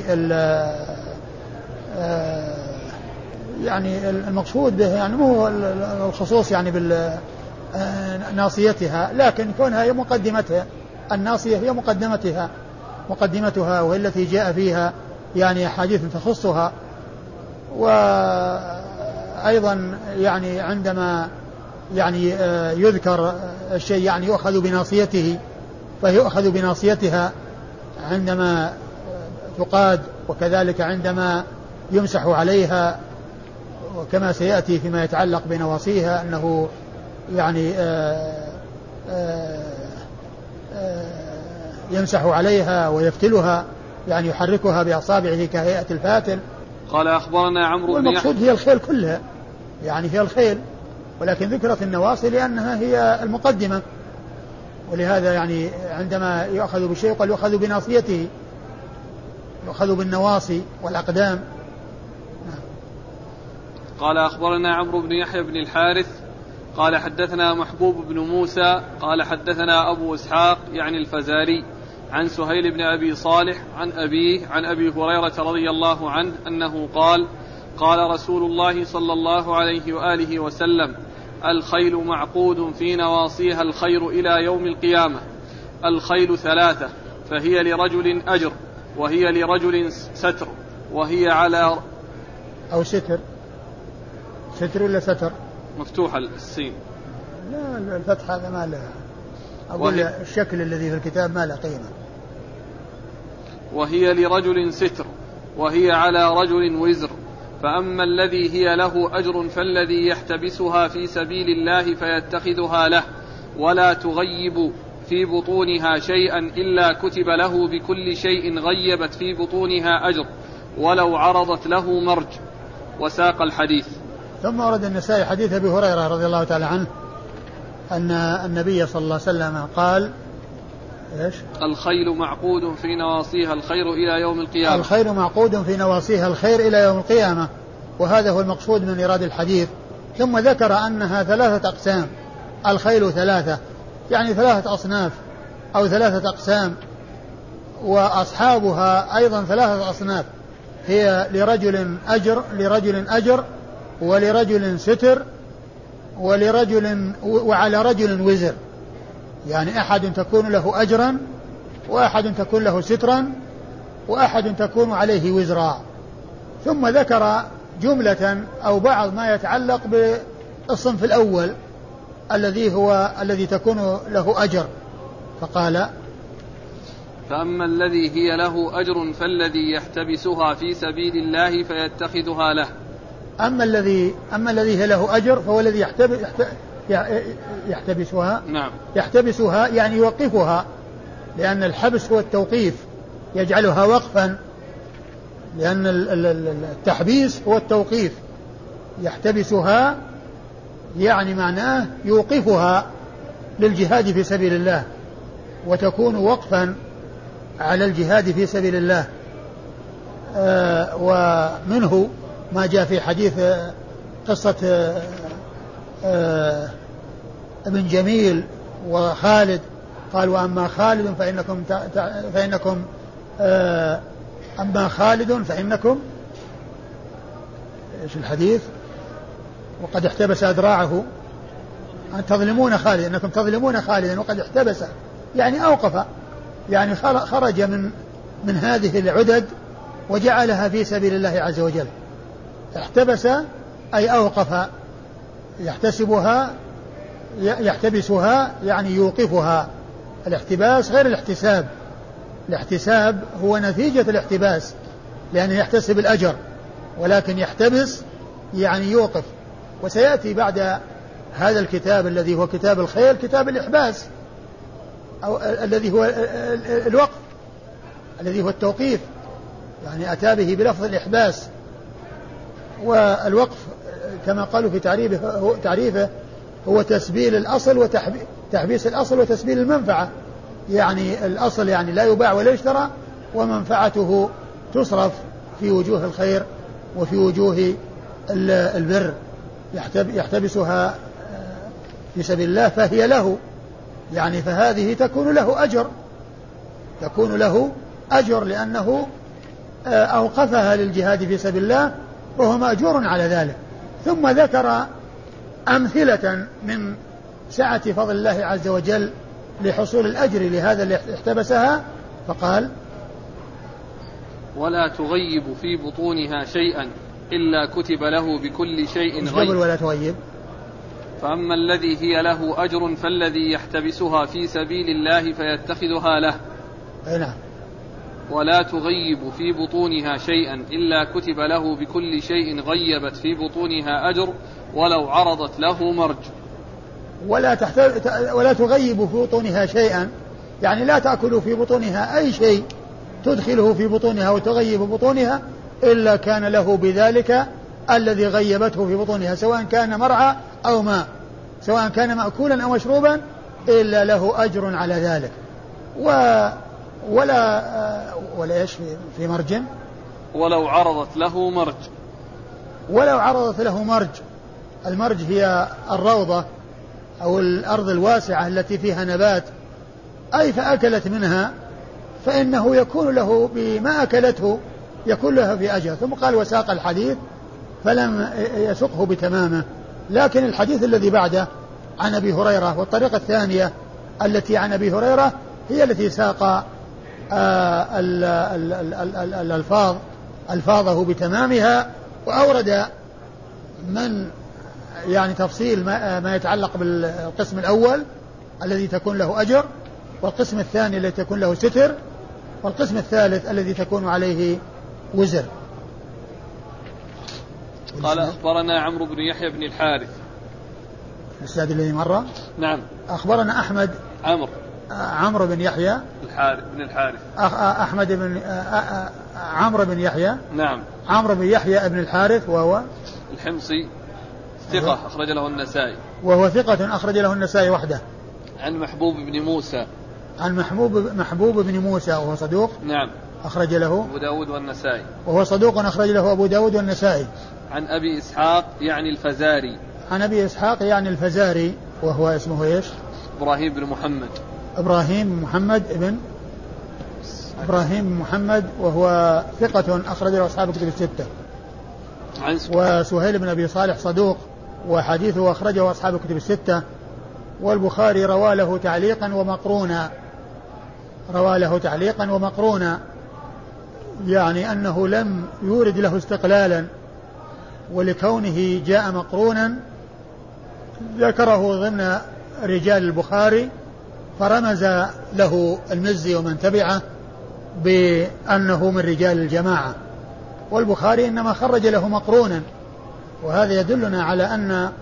يعني المقصود به يعني مو الخصوص يعني ناصيتها، لكن كونها هي مقدمتها، الناصية هي مقدمتها وهي التي جاء فيها يعني حديث تخصها. وأيضا يعني عندما يعني يذكر الشيء يعني يؤخذ بناصيته، فيؤخذ بناصيتها عندما تقاد، وكذلك عندما يمسح عليها، وكما سيأتي فيما يتعلق بنواصيها أنه يعني يمسح عليها ويفتلها، يعني يحركها بأصابعه كهيئة الفاتل. قال أخبرنا عمرو بن والمقصود هي الخيل كلها، يعني هي الخيل، ولكن ذكرت النواصي لأنها هي المقدمة، ولهذا يعني عندما يؤخذ بشيء قال يؤخذ بناصيته، يؤخذ بالنواصي والأقدام. قال أخبرنا عمرو بن يحيى بن الحارث قال حدثنا محبوب بن موسى قال حدثنا أبو إسحاق يعني الفزاري عن سهيل بن أبي صالح عن أبيه عن أبي هريرة رضي الله عنه أنه قال قال رسول الله صلى الله عليه وآله وسلم الخيل معقود في نواصيها الخير إلى يوم القيامة. الخيل ثلاثة، فهي لرجل أجر، وهي لرجل ستر، وهي على أو ستر ولا ستر مفتوحة السين. لا الفتح هذا ما له، أقول الشكل الذي في الكتاب ما له قيمة. وهي لرجل ستر، وهي على رجل وزر. فأما الذي هي له أجر فالذي يحتبسها في سبيل الله فيتخذها له، ولا تغيب في بطونها شيئا إلا كتب له بكل شيء غيبت في بطونها أجر ولو عرضت له مرج. وساق الحديث. ثم ورد النسائي حديث أبي هريرة رضي الله تعالى عنه أن النبي صلى الله عليه وسلم قال إيش؟ الخيل معقود في نواصيها الخير إلى يوم القيامة. الخيل معقود في نواصيها الخير إلى يوم القيامة، وهذا هو المقصود من إيراد الحديث. ثم ذكر أنها ثلاثة أقسام، الخيل ثلاثة يعني ثلاثة أصناف أو ثلاثة أقسام، وأصحابها أيضا ثلاثة أصناف، هي لرجل أجر ولرجل ستر وعلى رجل وزر، يعني أحد تكون له أجرا وأحد تكون له سترا وأحد تكون عليه وزرا. ثم ذكر جملة أو بعض ما يتعلق بالصنف الأول الذي تكون له أجر، فقال فأما الذي هي له أجر فالذي يحتبسها في سبيل الله فيتخذها له. أما الذي هي له أجر فهو الذي يحتبسها. نعم. يحتبسها يعني يوقفها لأن الحبس هو التوقيف يجعلها وقفا، لأن التحبيس هو التوقيف، يحتبسها يعني معناه يوقفها للجهاد في سبيل الله، وتكون وقفا على الجهاد في سبيل الله. ومنه ما جاء في حديث قصة ابن جميل وخالد، قال وأما خالد فإنكم أما خالد فإنكم إيش الحديث؟ وقد احتبس أذراعه أن تظلمون خالد، إنكم تظلمون خالدا وقد احتبس، يعني أوقف، يعني خرج من هذه العدد وجعلها في سبيل الله عز وجل. احتبس أي أوقف، يحتبسها يعني يوقفها. الاحتباس غير الاحتساب، الاحتساب هو نتيجة الاحتباس لأنه يحتسب الأجر، ولكن يحتبس يعني يوقف. وسيأتي بعد هذا الكتاب الذي هو كتاب الخير كتاب الإحباس، أو الذي هو الوقف، الذي هو التوقيف، يعني أتى به بلفظ الإحباس. والوقف كما قالوا في تعريفه هو تسبيل الأصل وتحبيس الأصل وتسبيل المنفعة، يعني الأصل يعني لا يباع ولا يشترى، ومنفعته تصرف في وجوه الخير وفي وجوه البر، يحتبسها في سبيل الله فهي له، يعني فهذه تكون له أجر لأنه أوقفها للجهاد في سبيل الله وهو مأجور على ذلك. ثم ذكر أمثلة من سعة فضل الله عز وجل لحصول الأجر لهذا اللي احتبسها، فقال ولا تغيب في بطونها شيئا إلا كتب له بكل شيء غيب. ولا تغيب، فأما الذي هي له أجر فالذي يحتبسها في سبيل الله فيتخذها له. نعم. ولا تغيب في بطونها شيئا إلا كتب له بكل شيء غيبت في بطونها أجر ولو عرضت له مرج. ولا تغيب في بطونها شيئا، يعني لا تأكل في بطونها أي شيء تدخله في بطونها وتغيب بطونها إلا كان له بذلك الذي غيبته في بطونها، سواء كان مرعى أو ماء، سواء كان مأكولا أو مشروبا، إلا له أجر على ذلك. ولا إيش في مرج، ولو عرضت له مرج. ولو عرضت له مرج، المرج هي الروضة أو الأرض الواسعة التي فيها نبات، أي فأكلت منها فإنه يكون له بما أكلته يكون له في أجر. ثم قال وساق الحديث فلم يسقه بتمامه، لكن الحديث الذي بعده عن أبي هريرة والطريقة الثانية التي عن أبي هريرة هي التي ساق ألفاظه بتمامها، وأورد من يعني تفصيل ما يتعلق بالقسم الأول الذي تكون له أجر، والقسم الثاني الذي تكون له ستر، والقسم الثالث الذي تكون عليه وزر. قال أخبرنا عمرو بن يحيى بن الحارث السادس الذي مر. نعم. أخبرنا أحمد عمرو بن يحيى بن الحارث أحمد بن عمرو بن يحيى. نعم. عمرو بن يحيى ابن الحارث وهو الحمصي ثقة أخرج له النسائي. وهو ثقة أخرج له النسائي وحده. عن محبوب بن موسى. عن محبوب بن موسى وهو صدوق. نعم. أخرج له أبو داود والنسائي. وهو صدوق أخرج له أبو داود والنسائي. عن أبي إسحاق يعني الفزاري. عن أبي إسحاق يعني الفزاري وهو اسمه إيش؟ إبراهيم بن محمد. إبراهيم بن محمد وهو ثقة أخرج له أصحاب الكتب الستة. وسهيل بن أبي صالح صدوق وحديثه أخرجه أصحاب الكتب الستة، والبخاري روى له تعليقا ومقرونا، يعني أنه لم يورد له استقلالا، ولكونه جاء مقرونا ذكره ضمن رجال البخاري، فرمز له المزي ومن تبعه بأنه من رجال الجماعة، والبخاري إنما خرج له مقرونا، وهذا يدلنا على أن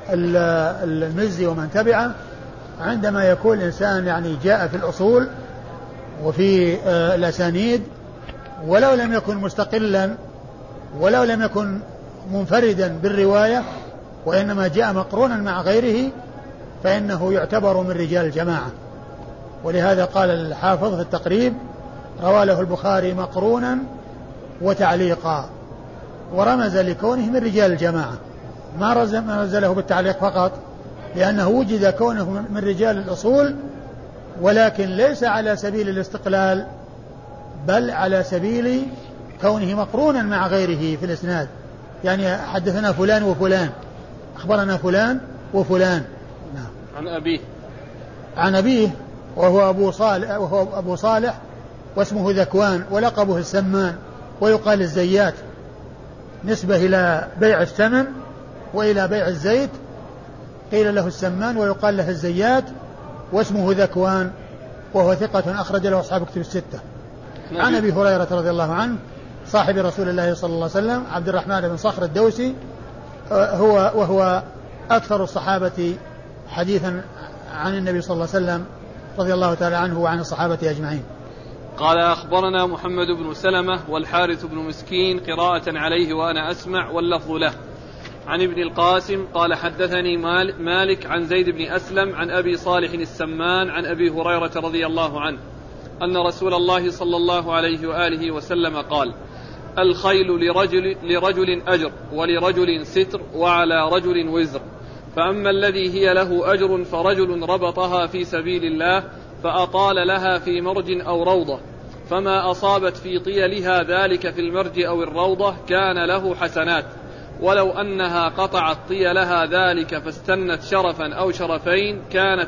المزي ومن تبعه عندما يكون الإنسان يعني جاء في الأصول وفي الأسانيد، ولو لم يكن مستقلا ولو لم يكن منفردا بالرواية وإنما جاء مقرونا مع غيره فإنه يعتبر من رجال الجماعة. ولهذا قال الحافظ في التقريب: روى له البخاري مقرونا وتعليقا، ورمز لكونه من رجال الجماعة، ما رمز له بالتعليق فقط لأنه وجد كونه من رجال الأصول، ولكن ليس على سبيل الاستقلال بل على سبيل كونه مقرونا مع غيره في الإسناد، يعني حدثنا فلان وفلان، أخبرنا فلان وفلان. نعم. عن أبيه وهو أبو صالح واسمه ذكوان ولقبه السمان ويقال الزيات، نسبة إلى بيع الثمن وإلى بيع الزيت، قيل له السمان ويقال له الزيات، واسمه ذكوان وهو ثقة أخرج له أصحاب كتب الستة. عن أبي هريرة رضي الله عنه صاحب رسول الله صلى الله عليه وسلم عبد الرحمن بن صخر الدوسي، وهو أكثر الصحابة حديثا عن النبي صلى الله عليه وسلم رضي الله تعالى عنه وعن الصحابة أجمعين. قال: أخبرنا محمد بن سلمة والحارث بن مسكين قراءة عليه وأنا أسمع واللفظ له. عن ابن القاسم قال: حدثني مالك عن زيد بن أسلم عن أبي صالح السمان عن أبي هريرة رضي الله عنه أن رسول الله صلى الله عليه وآله وسلم قال: الخيل لرجل أجر ولرجل ستر وعلى رجل وزر، فأما الذي هي له أجر فرجل ربطها في سبيل الله فأطال لها في مرج أو روضة، فما أصابت في طيلها ذلك في المرج أو الروضة كان له حسنات، ولو أنها قطعت طيلها ذلك فاستنت شرفا أو شرفين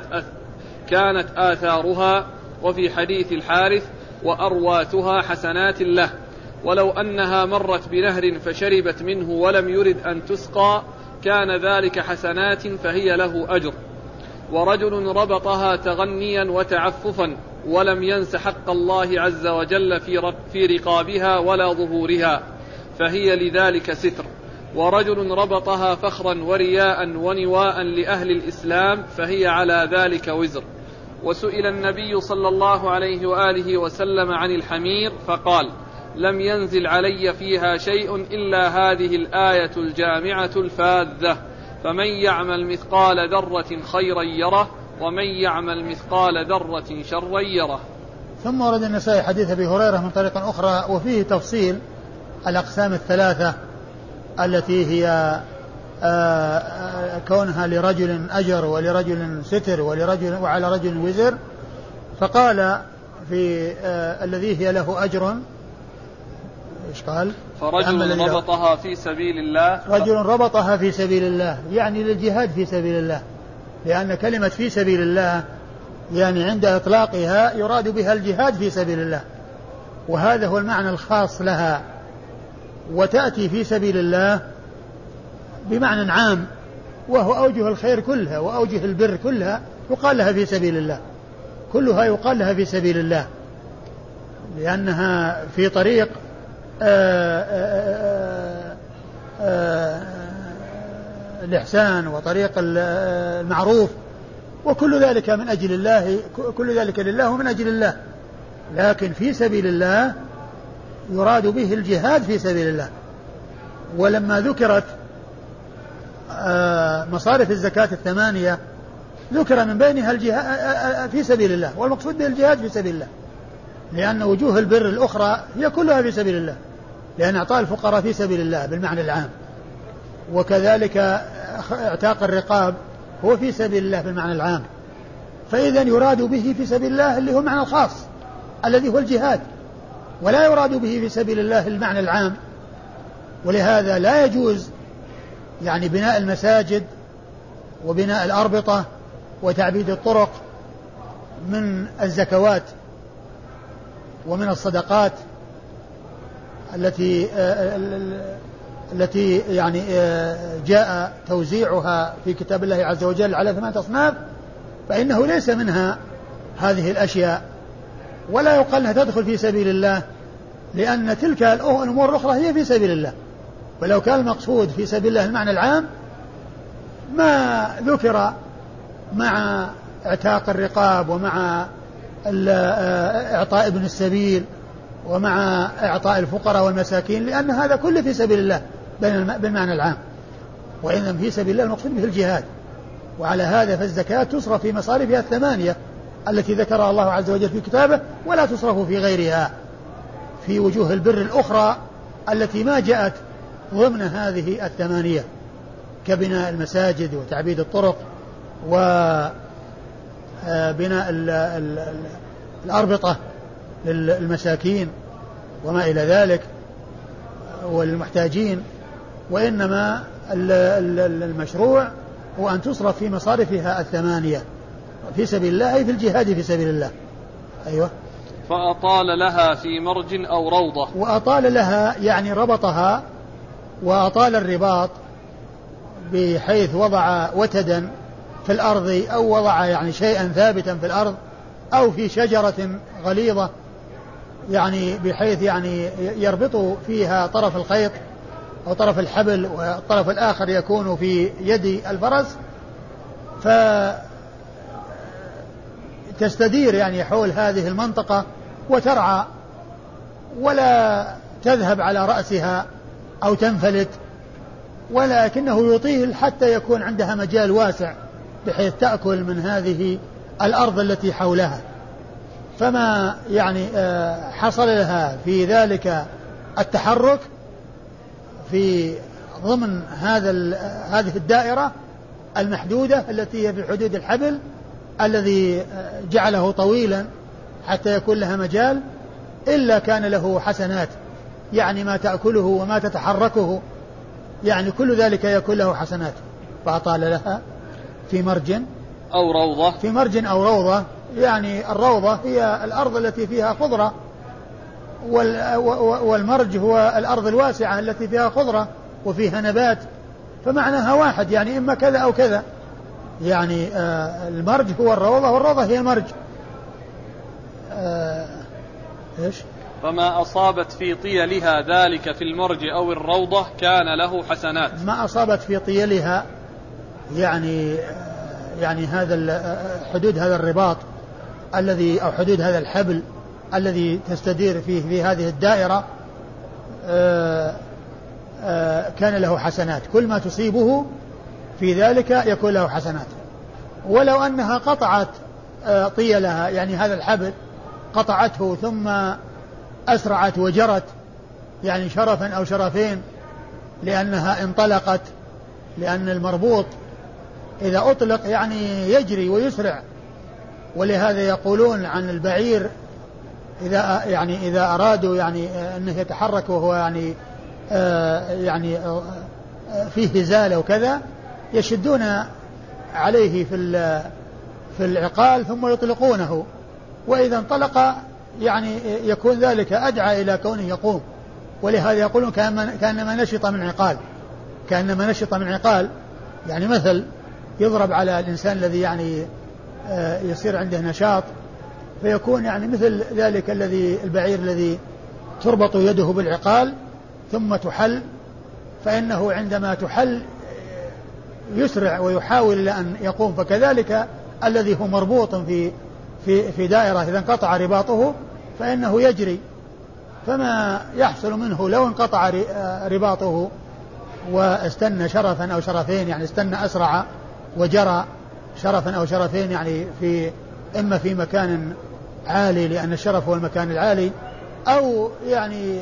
كانت آثارها. وفي حديث الحارث: وأرواتها حسنات له، ولو أنها مرت بنهر فشربت منه ولم يرد أن تسقى كان ذلك حسنات فهي له أجر. ورجل ربطها تغنيا وتعففا ولم ينس حق الله عز وجل في رقابها ولا ظهورها فهي لذلك ستر. ورجل ربطها فخرا ورياء ونواء لأهل الإسلام فهي على ذلك وزر. وسئل النبي صلى الله عليه وآله وسلم عن الحمير فقال: لم ينزل علي فيها شيء إلا هذه الآية الجامعة الفاذة: فمن يعمل مثقال ذرة خيرا يره ومن يعمل مثقال ذرة شرا يره. ثم ورد النسائي حديث أبي هريرة من طريق أخرى وفيه تفصيل الأقسام الثلاثة التي هي كونها لرجل أجر ولرجل ستر وعلى رجل وزر. فقال في الذي هي له أجر إيش قال؟ فرجل ربطها في سبيل الله، رجل ربطها في سبيل الله يعني للجهاد في سبيل الله، لأن كلمة في سبيل الله يعني عند إطلاقها يراد بها الجهاد في سبيل الله، وهذا هو المعنى الخاص لها. وتأتي في سبيل الله بمعنى عام وهو أوجه الخير كلها وأوجه البر كلها يقال لها في سبيل الله، كلها يقال لها في سبيل الله، لأنها في طريق الإحسان وطريق المعروف، وكل ذلك من أجل الله، كل ذلك لله ومن أجل الله. لكن في سبيل الله يراد به الجهاد في سبيل الله. ولما ذكرت مصارف الزكاة 8 ذكر من بينها الجهاد في سبيل الله، والمقصود به الجهاد في سبيل الله، لأن وجوه البر الأخرى هي كلها في سبيل الله، لأن إعطاء الفقراء في سبيل الله بالمعنى العام، وكذلك اعتاق الرقاب هو في سبيل الله بالمعنى العام. فإذا يراد به في سبيل الله اللي هو المعنى الخاص الذي هو الجهاد، ولا يراد به في سبيل الله المعنى العام. ولهذا لا يجوز يعني بناء المساجد وبناء الأربطة وتعبيد الطرق من الزكوات ومن الصدقات التي يعني جاء توزيعها في كتاب الله عز وجل على 8 أصناف، فإنه ليس منها هذه الأشياء، ولا يقال أنها تدخل في سبيل الله، لأن تلك الأمور الأخرى هي في سبيل الله. ولو كان المقصود في سبيل الله المعنى العام ما ذكر مع اعتاق الرقاب ومع إعطاء ابن السبيل ومع إعطاء الفقراء والمساكين، لأن هذا كله في سبيل الله بالمعنى العام، وإن في سبيل الله المقصود به الجهاد. وعلى هذا فالزكاة تصرف في مصارفها الثمانية التي ذكرها الله عز وجل في كتابه، ولا تصرف في غيرها في وجوه البر الأخرى التي ما جاءت ضمن هذه الثمانية، كبناء المساجد وتعبيد الطرق وبناء الأربطة للمساكين وما إلى ذلك والمحتاجين. وإنما المشروع هو أن تصرف في مصارفها الثمانية في سبيل الله، أي في الجهاد في سبيل الله. أيوة. فأطال لها في مرج أو روضة. وأطال لها يعني ربطها، وأطال الرباط بحيث وضع وتدا في الأرض أو وضع يعني شيئا ثابتا في الأرض أو في شجرة غليظة، يعني بحيث يعني يربط فيها طرف الخيط أو طرف الحبل والطرف الآخر يكون في يد الفرس، فتستدير يعني حول هذه المنطقة وترعى ولا تذهب على رأسها أو تنفلت، ولكنه يطيل حتى يكون عندها مجال واسع بحيث تأكل من هذه الأرض التي حولها. فما يعني حصل لها في ذلك التحرك في ضمن هذه الدائرة المحدودة التي هي في حدود الحبل الذي جعله طويلا حتى يكون لها مجال، إلا كان له حسنات، يعني ما تأكله وما تتحركه، يعني كل ذلك يكون له حسنات. فأطال لها في مرج أو روضة. في مرج أو روضة، يعني الروضة هي الأرض التي فيها خضرة، والمرج هو الأرض الواسعة التي فيها خضرة وفيها نبات، فمعناها واحد، يعني إما كذا أو كذا، يعني المرج هو الروضة والروضة هي المرج. إيش؟ فما أصابت في طيلها ذلك في المرج أو الروضة كان له حسنات. ما أصابت في طيلها يعني هذا حدود هذا الرباط الذي أو حدود هذا الحبل الذي تستدير فيه في هذه الدائرة كان له حسنات، كل ما تصيبه في ذلك يكون له حسنات. ولو أنها قطعت طيلها، يعني هذا الحبل قطعته ثم أسرعت وجرت، يعني شرفا أو شرفين، لأنها انطلقت، لأن المربوط إذا أطلق يعني يجري ويسرع. ولهذا يقولون عن البعير إذا أرادوا يعني أنه يتحرك وهو يعني فيه هزال وكذا، يشدون عليه في العقال ثم يطلقونه، وإذا انطلق يعني يكون ذلك أدعى إلى كونه يقوم. ولهذا يقولون كأنما نشط من عقال، يعني مثل يضرب على الإنسان الذي يعني يصير عنده نشاط، فيكون يعني مثل ذلك البعير الذي تربط يده بالعقال ثم تحل، فإنه عندما تحل يسرع ويحاول إلى أن يقوم. فكذلك الذي هو مربوط في دائرة إذا انقطع رباطه فإنه يجري، فما يحصل منه لو انقطع رباطه واستنى شرفا أو شرفين، يعني استنى أسرع وجرى شرفا أو شرفين، يعني إما في مكان عالي لأن الشرف هو المكان العالي، أو يعني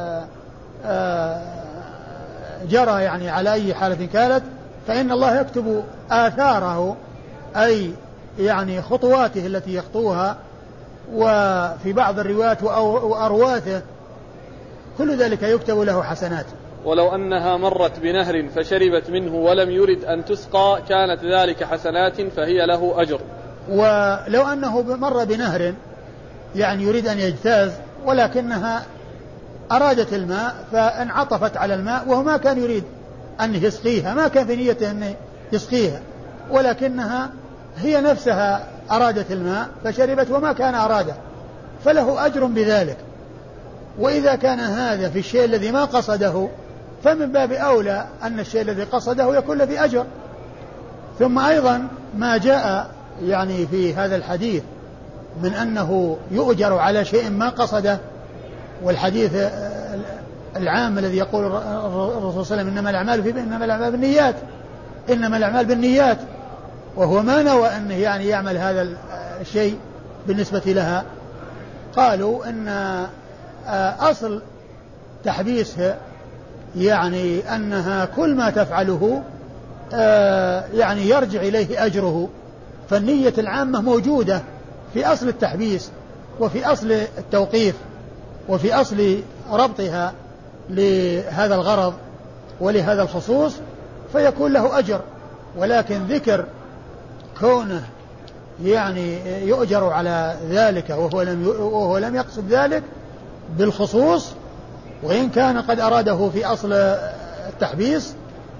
جرى يعني على أي حالة كانت، فإن الله يكتب آثاره، أي يعني خطواته التي يخطوها، وفي بعض الروايات وأرواثه، كل ذلك يكتب له حسنات. ولو أنها مرت بنهر فشربت منه ولم يرد أن تسقى كانت ذلك حسنات فهي له أجر. ولو أنه مر بنهر يعني يريد أن يجتاز، ولكنها أرادت الماء فانعطفت على الماء، وهو ما كان يريد أن يسقيها، ما كان في نيته أن يسقيها، ولكنها هي نفسها أرادت الماء فشربت وما كان أراده، فله أجر بذلك. وإذا كان هذا في الشيء الذي ما قصده، فمن باب أولى أن الشيء الذي قصده يكون له في أجر. ثم أيضا ما جاء يعني في هذا الحديث من أنه يؤجر على شيء ما قصده. والحديث العام الذي يقول الرسول صلى الله عليه وسلم إنما الأعمال بالنيات، وهو ما نوى أنه يعني يعمل هذا الشيء بالنسبة لها. قالوا أن أصل تحبيسها يعني أنها كل ما تفعله يعني يرجع إليه أجره، فالنية العامة موجودة في أصل التحبيس وفي أصل التوقيف وفي أصل ربطها لهذا الغرض ولهذا الخصوص، فيكون له أجر. ولكن ذكر كونه يعني يؤجر على ذلك وهو لم يقصد ذلك بالخصوص، وإن كان قد أراده في أصل التحبيس،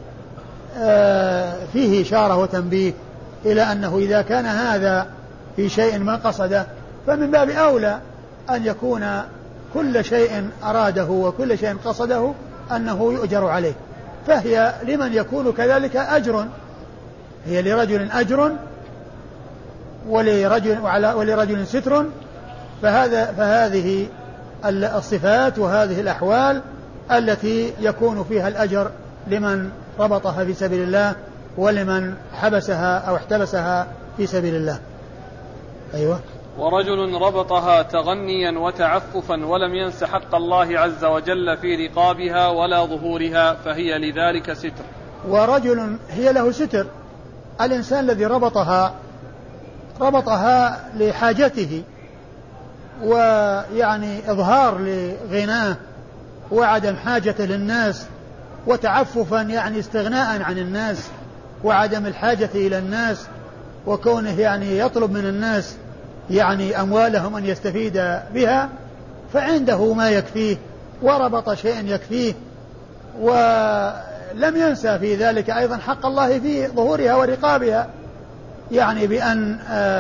فيه إشارة وتنبيه إلى أنه إذا كان هذا في شيء ما قصده فمن باب أولى أن يكون كل شيء أراده وكل شيء قصده أنه يؤجر عليه. فهي لمن يكون كذلك أجر، هي لرجل أجر ولرجل ستر. فهذه الصفات وهذه الأحوال التي يكون فيها الأجر لمن ربطها في سبيل الله ولمن حبسها أو احتبسها في سبيل الله. أيوة. ورجل ربطها تغنيا وتعففا ولم ينس حق الله عز وجل في رقابها ولا ظهورها فهي لذلك ستر. ورجل هي له ستر، الإنسان الذي ربطها لحاجته ويعني إظهار لغناه وعدم حاجته للناس، وتعففا يعني استغناء عن الناس وعدم الحاجة إلى الناس، وكونه يعني يطلب من الناس يعني أموالهم أن يستفيد بها، فعنده ما يكفيه وربط شيء يكفيه، ولم ينسى في ذلك أيضا حق الله في ظهورها ورقابها، يعني بأن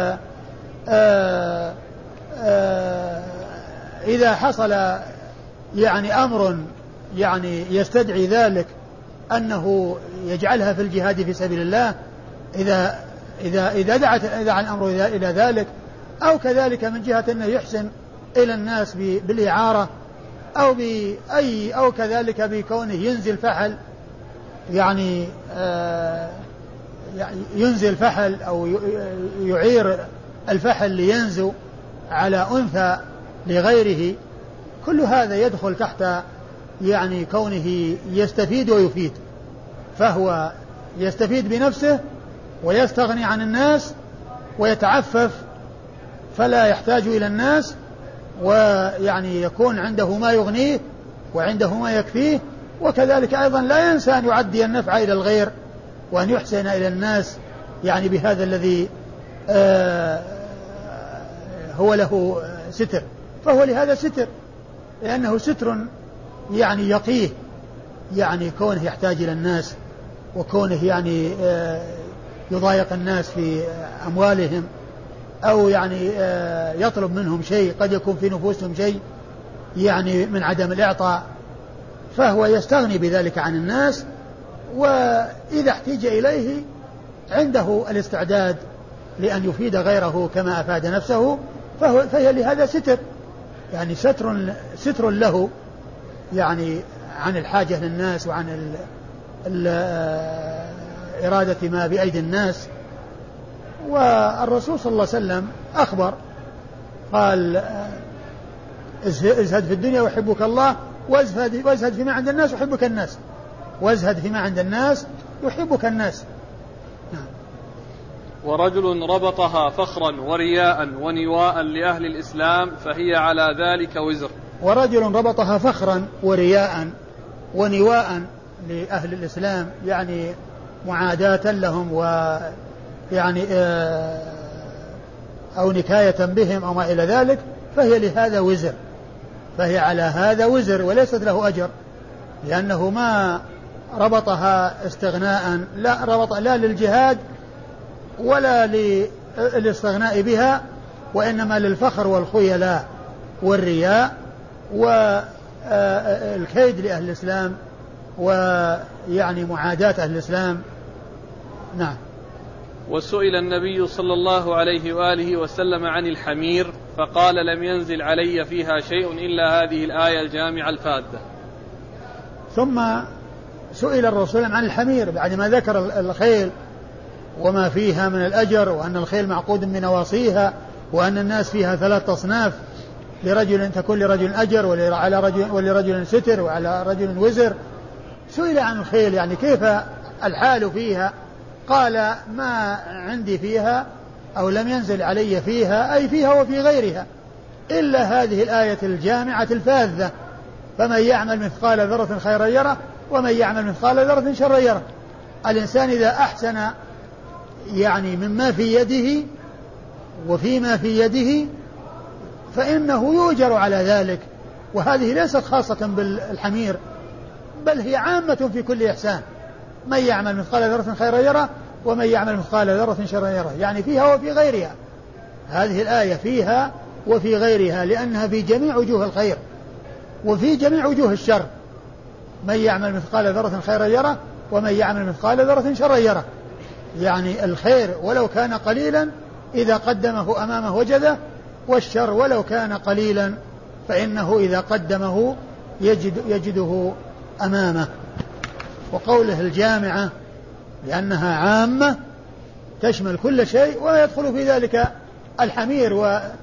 إذا حصل يعني أمر يعني يستدعي ذلك أنه يجعلها في الجهاد في سبيل الله، إذا دعا الأمر إلى ذلك، أو كذلك من جهة أنه يحسن إلى الناس بالإعارة أو كذلك بكونه ينزل فحل، يعني ينزل فحل أو يعير الفحل لينزو على أنثى لغيره، كل هذا يدخل تحت يعني كونه يستفيد ويفيد، فهو يستفيد بنفسه ويستغني عن الناس ويتعفف فلا يحتاج إلى الناس، ويعني يكون عنده ما يغنيه وعنده ما يكفيه، وكذلك أيضا لا ينسى أن يعدي النفع إلى الغير وأن يحسن إلى الناس يعني بهذا الذي هو له ستر، فهو لهذا ستر، لأنه ستر يعني يقيه، يعني كونه يحتاج إلى الناس وكونه يعني يضايق الناس في أموالهم، أو يعني يطلب منهم شيء قد يكون في نفوسهم شيء يعني من عدم الإعطاء، فهو يستغني بذلك عن الناس، وإذا احتاج إليه عنده الاستعداد لأن يفيد غيره كما أفاد نفسه، فهي لهذا ستر، يعني ستر له يعني عن الحاجة للناس وعن إرادة ما بأيدي الناس. والرسول صلى الله عليه وسلم أخبر قال ازهد في الدنيا ويحبك الله، وازهد فيما عند الناس يحبك الناس، وازهد فيما عند الناس يحبك الناس. ورجل ربطها فخرا ورياء ونواء لأهل الإسلام فهي على ذلك وزر. ورجل ربطها فخرا ورياء ونواء لأهل الإسلام، يعني معاداة لهم ويعني أو نكاية بهم أو ما إلى ذلك، فهي لهذا وزر، فهي على هذا وزر وليست له أجر، لأنه ما ربطها استغناء، لا ربط لا للجهاد ولا للاستغناء بها، وإنما للفخر والخيلاء والرياء والكيد لأهل الإسلام ويعني معاداة أهل الإسلام. نعم. وسئل النبي صلى الله عليه وآله وسلم عن الحمير فقال لم ينزل علي فيها شيء إلا هذه الآية الجامعة الفاذة. ثم سئل الرسول عن الحمير بعد ما ذكر الخيل وما فيها من الأجر، وأن الخيل معقود من نواصيها، وأن الناس فيها 3 أصناف، لرجل تكون لرجل أجر، ولرجل ستر، وعلى رجل وزر. سئل عن الخيل يعني كيف الحال فيها، قال ما عندي فيها أو لم ينزل علي فيها، أي فيها وفي غيرها، إلا هذه الآية الجامعة الفاذة: فمن يعمل مثقال ذرة خيرا يره ومن يعمل مثقال ذرة شرا يره. الإنسان إذا أحسن يعني مما في يده وفيما في يده فإنه يؤجر على ذلك، وهذه ليست خاصة بالحمير بل هي عامة في كل إحسان: من يعمل مثقال ذرة خيرا يره ومن يعمل مثقال ذرة شرا يره، يعني فيها وفي غيرها. هذه الآية فيها وفي غيرها، لأنها في جميع وجوه الخير وفي جميع وجوه الشر. من يعمل مثقال ذرة خيرا يره ومن يعمل مثقال ذرة شرا يره، يعني الخير ولو كان قليلا إذا قدمه أمامه وجده، والشر ولو كان قليلا فإنه إذا قدمه يجده أمامه. وقوله الجامعة لأنها عامة تشمل كل شيء، وما يدخل في ذلك الحمير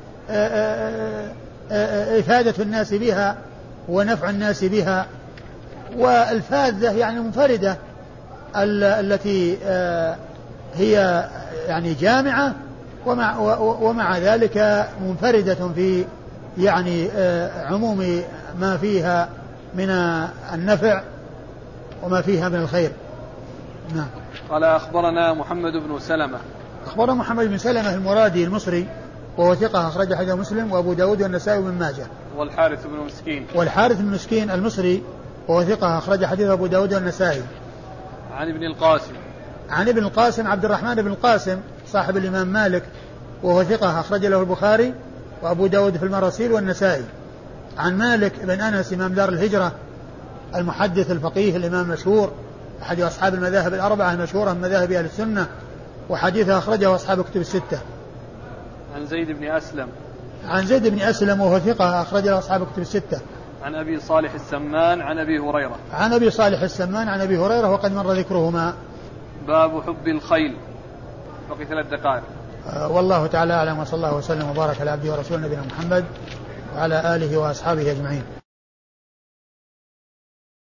وإفادة الناس بها ونفع الناس بها. والفاذة يعني منفردة التي هي يعني جامعة ومع ذلك منفردة في يعني عموم ما فيها من النفع وما فيها من الخير. نعم. قال أخبرنا محمد بن سلمة. أخبرنا محمد بن سلمة المرادي المصري وهو ثقة أخرج حديثه مسلم وأبو داود والنسائي وابن ماجه. والحارث بن مسكين. والحارث بن مسكين المصري وهو ثقة أخرج حديثه أبو داود والنسائي. عن ابن القاسم. عن ابن القاسم عبد الرحمن بن القاسم صاحب الإمام مالك وهو ثقة أخرج له البخاري وأبو داود في المراسيل والنسائي. عن مالك بن أنس إمام دار الهجرة المحدث الفقيه الإمام المشهور أحد أصحاب المذاهب الأربعة المشهورة من مذاهب أهل السنة، وحديثه أخرجه أصحاب كتب الستة. عن زيد بن أسلم. عن زيد بن أسلم وهو ثقة أخرجه أصحاب كتب الستة. عن أبي صالح السمان عن أبي هريرة. عن أبي صالح السمان عن أبي هريرة وقد مر ذكرهما. باب حب الخيل. بقي 3 دقائق. والله تعالى أعلم، وصلى الله وسلم وبارك على عبده ورسوله نبينا محمد وعلى آله وأصحابه أجمعين.